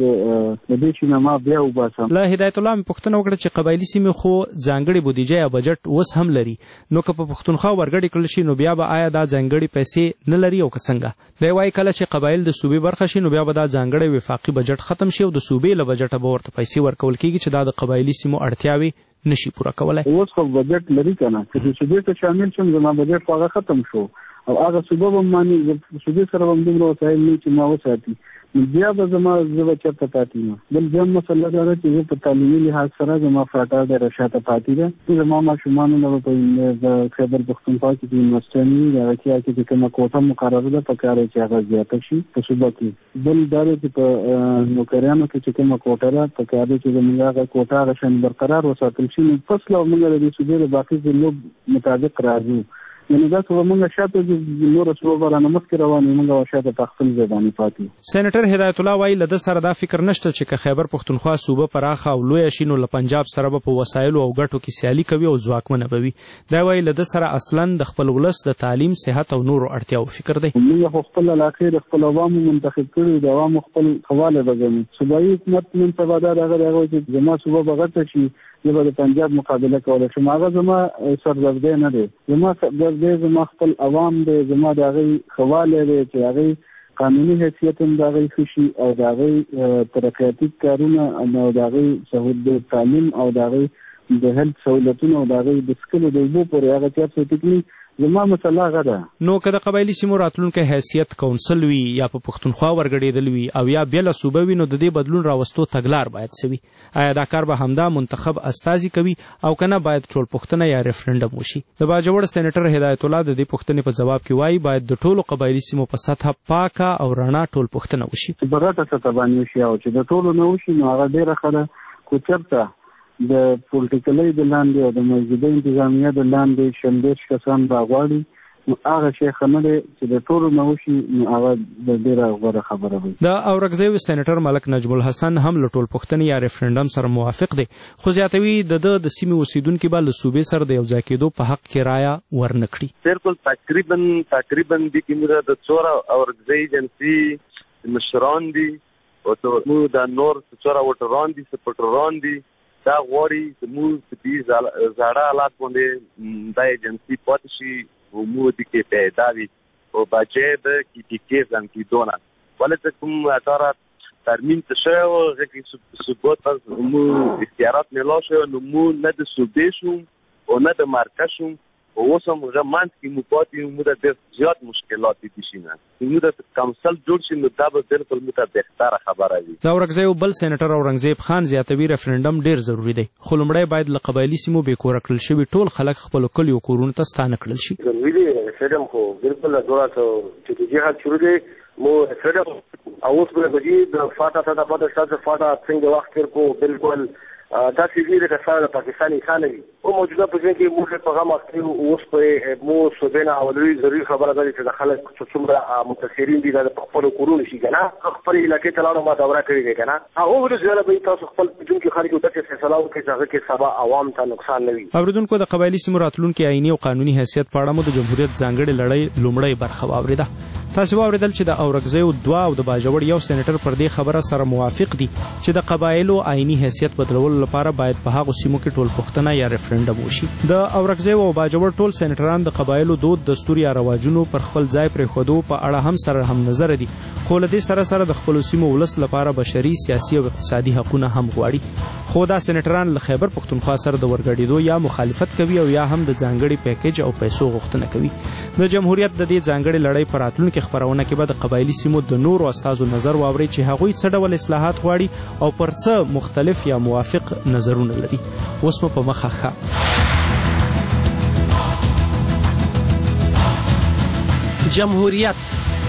د دې چې ما بیا وباسم. له هدایت الله مې پوښتنه وکړه چې قبایلی سیمې خو ځانګړي بودیجه یا بجټ اوس هم لري، نو که په پښتونخوا ورګړي کړل شي نو بیا به آیا دا ځانګړي پیسې نه لري او که څنګه؟ دی وایي کله چې قبایل د صوبې برخه شي نو بیا به دا ځانګړی وفاقي بجټ ختم شي او د صوبې له بجټه به ورته پیسې ورکول کېږي چې دا د قبایلي سیمو اړتیاوې نشي پوره کولی. اوس خو بجټ لري که نه، چې صوبې ته شامل شم زما بجټ خو هغه ختم شو او هغه صوبه به ماني صوبې سره به دومره وسایل نه چې ما وساتي، نو بیا به زما زه به چېرته پاتې یم. بل دویم مسله دا ده چې زه په تعلیمي لحاظ سره زما فاټا ډېره شاته پاتې ده. زما ماشومانو نه به په خیبر پښتونخوا کې چې یونیورسټۍ نه وي هغه کې چې کومه کوټه مقرره ده په کار چې هغه زیاته شي په صوبه کې. بل دا دی چې په نوکریانو کې چې کومه کوټه ده په کار چې زموږ هغه کوټه هغه شان برقرار وساتل شي، نو فصل او موږ د دې صوبې د باقي ضلعو مطابق راځو. یعنې دا څه به موږ شاته نوره صوبه رانه مخکې روانې موږ به شاته په خپل ځای باندې پاتې. سینیټر هدایت الله وایي له ده سره دا فکر نشته چې که خیبر پښتونخوا صوبه پراخه او لویه شي نو له پنجاب سره به په وسایلو او ګټو کې سیالي کوي او ځواکمنه به وي. دا وایي له ده سره اصلا د خپل ولس د تعلیم، صحت او نورو اړتیاو فکر دی. موږ خو خپل علاقې د خپل عوامو منتخب کړي، د عوامو خپل خواله به ګڼو. صوبایي حکومت نن سبا دا دغه دی چې زما صوبه به غټه شي زه به د پنجاب مقابله کولی شم، هغه زما سردردی نه دی. زما سردردی زما خپل عوام دی، زما د هغې خواله دی چې هغې قانوني حیثیت هم د هغې ښه شي او د هغې ترقیاتي کارونه او د هغې د تعلیم او د هغې د هلت سهولتونه او د هغې د څښلو د اوبو پورې هغه چا څه ټیکني زما مسله هغه ده. نو که د قبایلي سیمو راتلونکی حیثیت کونسل وي یا په پښتونخوا ورګډېدل وي او یا بېله صوبه وي نو د دې بدلون راوستو تګلار باید څه وي؟ آیا دا کار به همدا منتخب استازي کوي او که نه باید ټولپوښتنه یا ریفرنډم وشي؟ د باجوړ سینیټر هدایت الله د دې پوښتنې په جواب کې وایي باید د ټولو قبایلي سیمو په سطحه پاکه او رڼا ټولپوښتنه وشي. په غټه سطحه باندې وشي او چې د ټولو نه وشي نو هغه ډېره ښه ده. خو چېرته د پولیټیکلۍ د لاندې او د موجوده انتظامیه د لاندې شل دېرش کسان راغواړي نو هغه شی ښه نه دی چې د ټولو نه وشي نو هغه د ډېره غوره خبره وي. د اورکزیو سینیټر ملک نجم الحسن هم له ټولپوښتنې یا ریفرنډم سره موافق دی، خو زیاتوي د ده د سیمې اوسیدونکي به له صوبې سره د یو ځای کېدو په حق کې رایه ورنه کړي. بالکل تقریبا تقریبا دې کې موږ د څوره اورکزۍ ایجنسي مشران دي او موږ د نور څوره وټران دي سپورټران دي دا غواړي زموږ په دې زاړه حالات باندې دا ایجنسي پاتې شي او موږ د کې پیدا وي او بجې د کې کې ځان کې دونه ولې کوم اتاره ترمیم څه شو هغه کې ثبوت موږ اختیارات نه لاشه نو موږ نه د صوبې شو او نه د مرکز شو او اوس هم هغه منځ کې مو پاتې موږ د ډېر زیات مشکلات دي شي نه موږ د کونسل جوړ شي نو دا به بالکل موږ ته بهتره خبره وي. د اورکزیو بل سینیټر اورنګزیب خان زیاتوي ریفرنډم ډېر ضروري دی، خو لومړی باید له قبایلي سیمو بې کوره کړل شوي ټول خلک خپلو کلیو کورونو ته ستانه کړل شي. ضروري دی ریفرنډم خو بالکل دورات چې د جهاد شروع دی مو ریفرنډم او اوس به د فاټا ته د پاتې شاته فاټا څنګه وخت تیر کو بالکل دا چې د کسانو د پاکستان انسان وي او موجوده پوزیشن کې موږ په هغه وخت اوس په مو سوبینا اولوي ضروري خبره ده چې د خلک څومره متاثرین دي د خپل کورونو شي کنه خپل علاقې ته لاړو ما دورا کوي کنه هغه ورته به تاسو خپل جون کې خارج د فیصله وکړي چې هغه کې سبا عوام ته نقصان نه وي. اوریدونکو د قبایلي سیمو راتلونکي آئینی او قانوني حیثیت په اړه مو د جمهوریت ځانګړي لړۍ لومړی برخه واوریده. تاسو واوریدل چې د اورکزیو دوه او د باجوړ یو سینیټر پر دې خبره سره موافق دي چې د قبایلو آئینی حیثیت بدلولو لپاره باید په هغو سیمو کې ټولپوښتنه یا ریفرنډم وشي. د اورکزیو او باجوړ ټول سینیټران د قبایلو دود، دستور یا رواجونو پر خپل ځای پرېښودو په اړه هم سره هم نظر دي، خو له دې سره سره د خپلو سیمو ولس لپاره بشري، سیاسي او اقتصادي حقونه هم غواړي. خو دا سینیټران له خیبر پښتونخوا سره د ورګډېدو یا مخالفت کوي او یا هم د ځانګړي پیکیج او پیسو غوښتنه کوي. د جمهوریت د دې ځانګړي لړۍ په راتلونکي خپرونه کې به د قبایلي سیمو د نورو استازو نظر واوري چې هغوی څه ډول اصلاحات غواړي او پر څه مختلف یا موافق نظرونه لري. اوس مو په مخه ښه. جمهوریت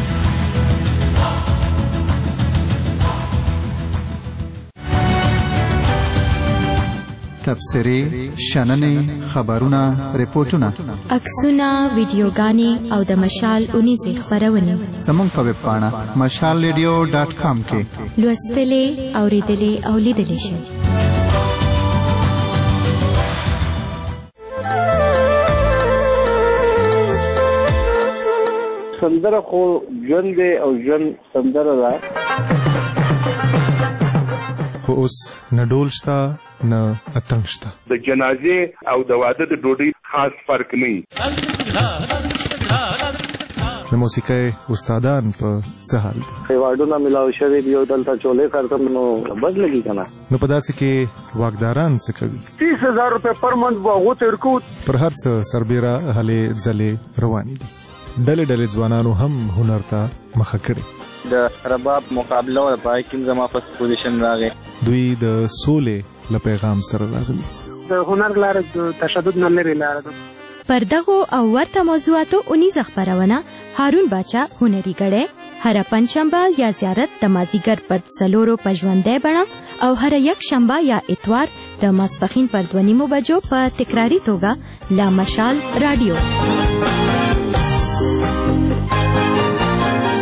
تبصرې، شننې، خبرونه، ریپورتونه، عکسونه، ویډیوګانې او د مشال اونیزې خپرونې زموږ په ویب پاڼه مشال ریډیو ډاټ کام کې لوستلې، اورېدلې او لیدلې شئ. سندره خو ژوند دی او ژوند سندره ده. خو اوس نه ډول شته نه اتڼ شته. د جنازې او د واده د ډوډۍ خاص فرق نه وي. د موسیقۍ استادان په څه حال دي؟ ایوارډونه ملاو شوي دي او دلته چولې کارتم نو بد لګي که نه. نو په داسې کې واکداران څه کوي؟ تیس هزار روپۍ پر منت به هغو ته ورکوو. پر هر څه سربیره هلې ځلې روانې دي. ډلې ډلې ځوانانو هم هنر ته مخه کړې. د رباب مقابله وه پای کې زما فرست پوزیشن راغی. دوی د سولې له پیغام سره راغلي. د هنر لاره د تشدد نه لرې لاره ده. پر دغو او ورته موضوعاتو اونیزه خپرونه هارون باچا هنري ګړی هر پنځشنبه یا زیارت د مازیګر پر څلورو په ژوندۍ بڼه او هر یک شنبه یا اتوار د ماسپښین پر دوه نیمو بجو په تکراري توګه لا مشال رادیو.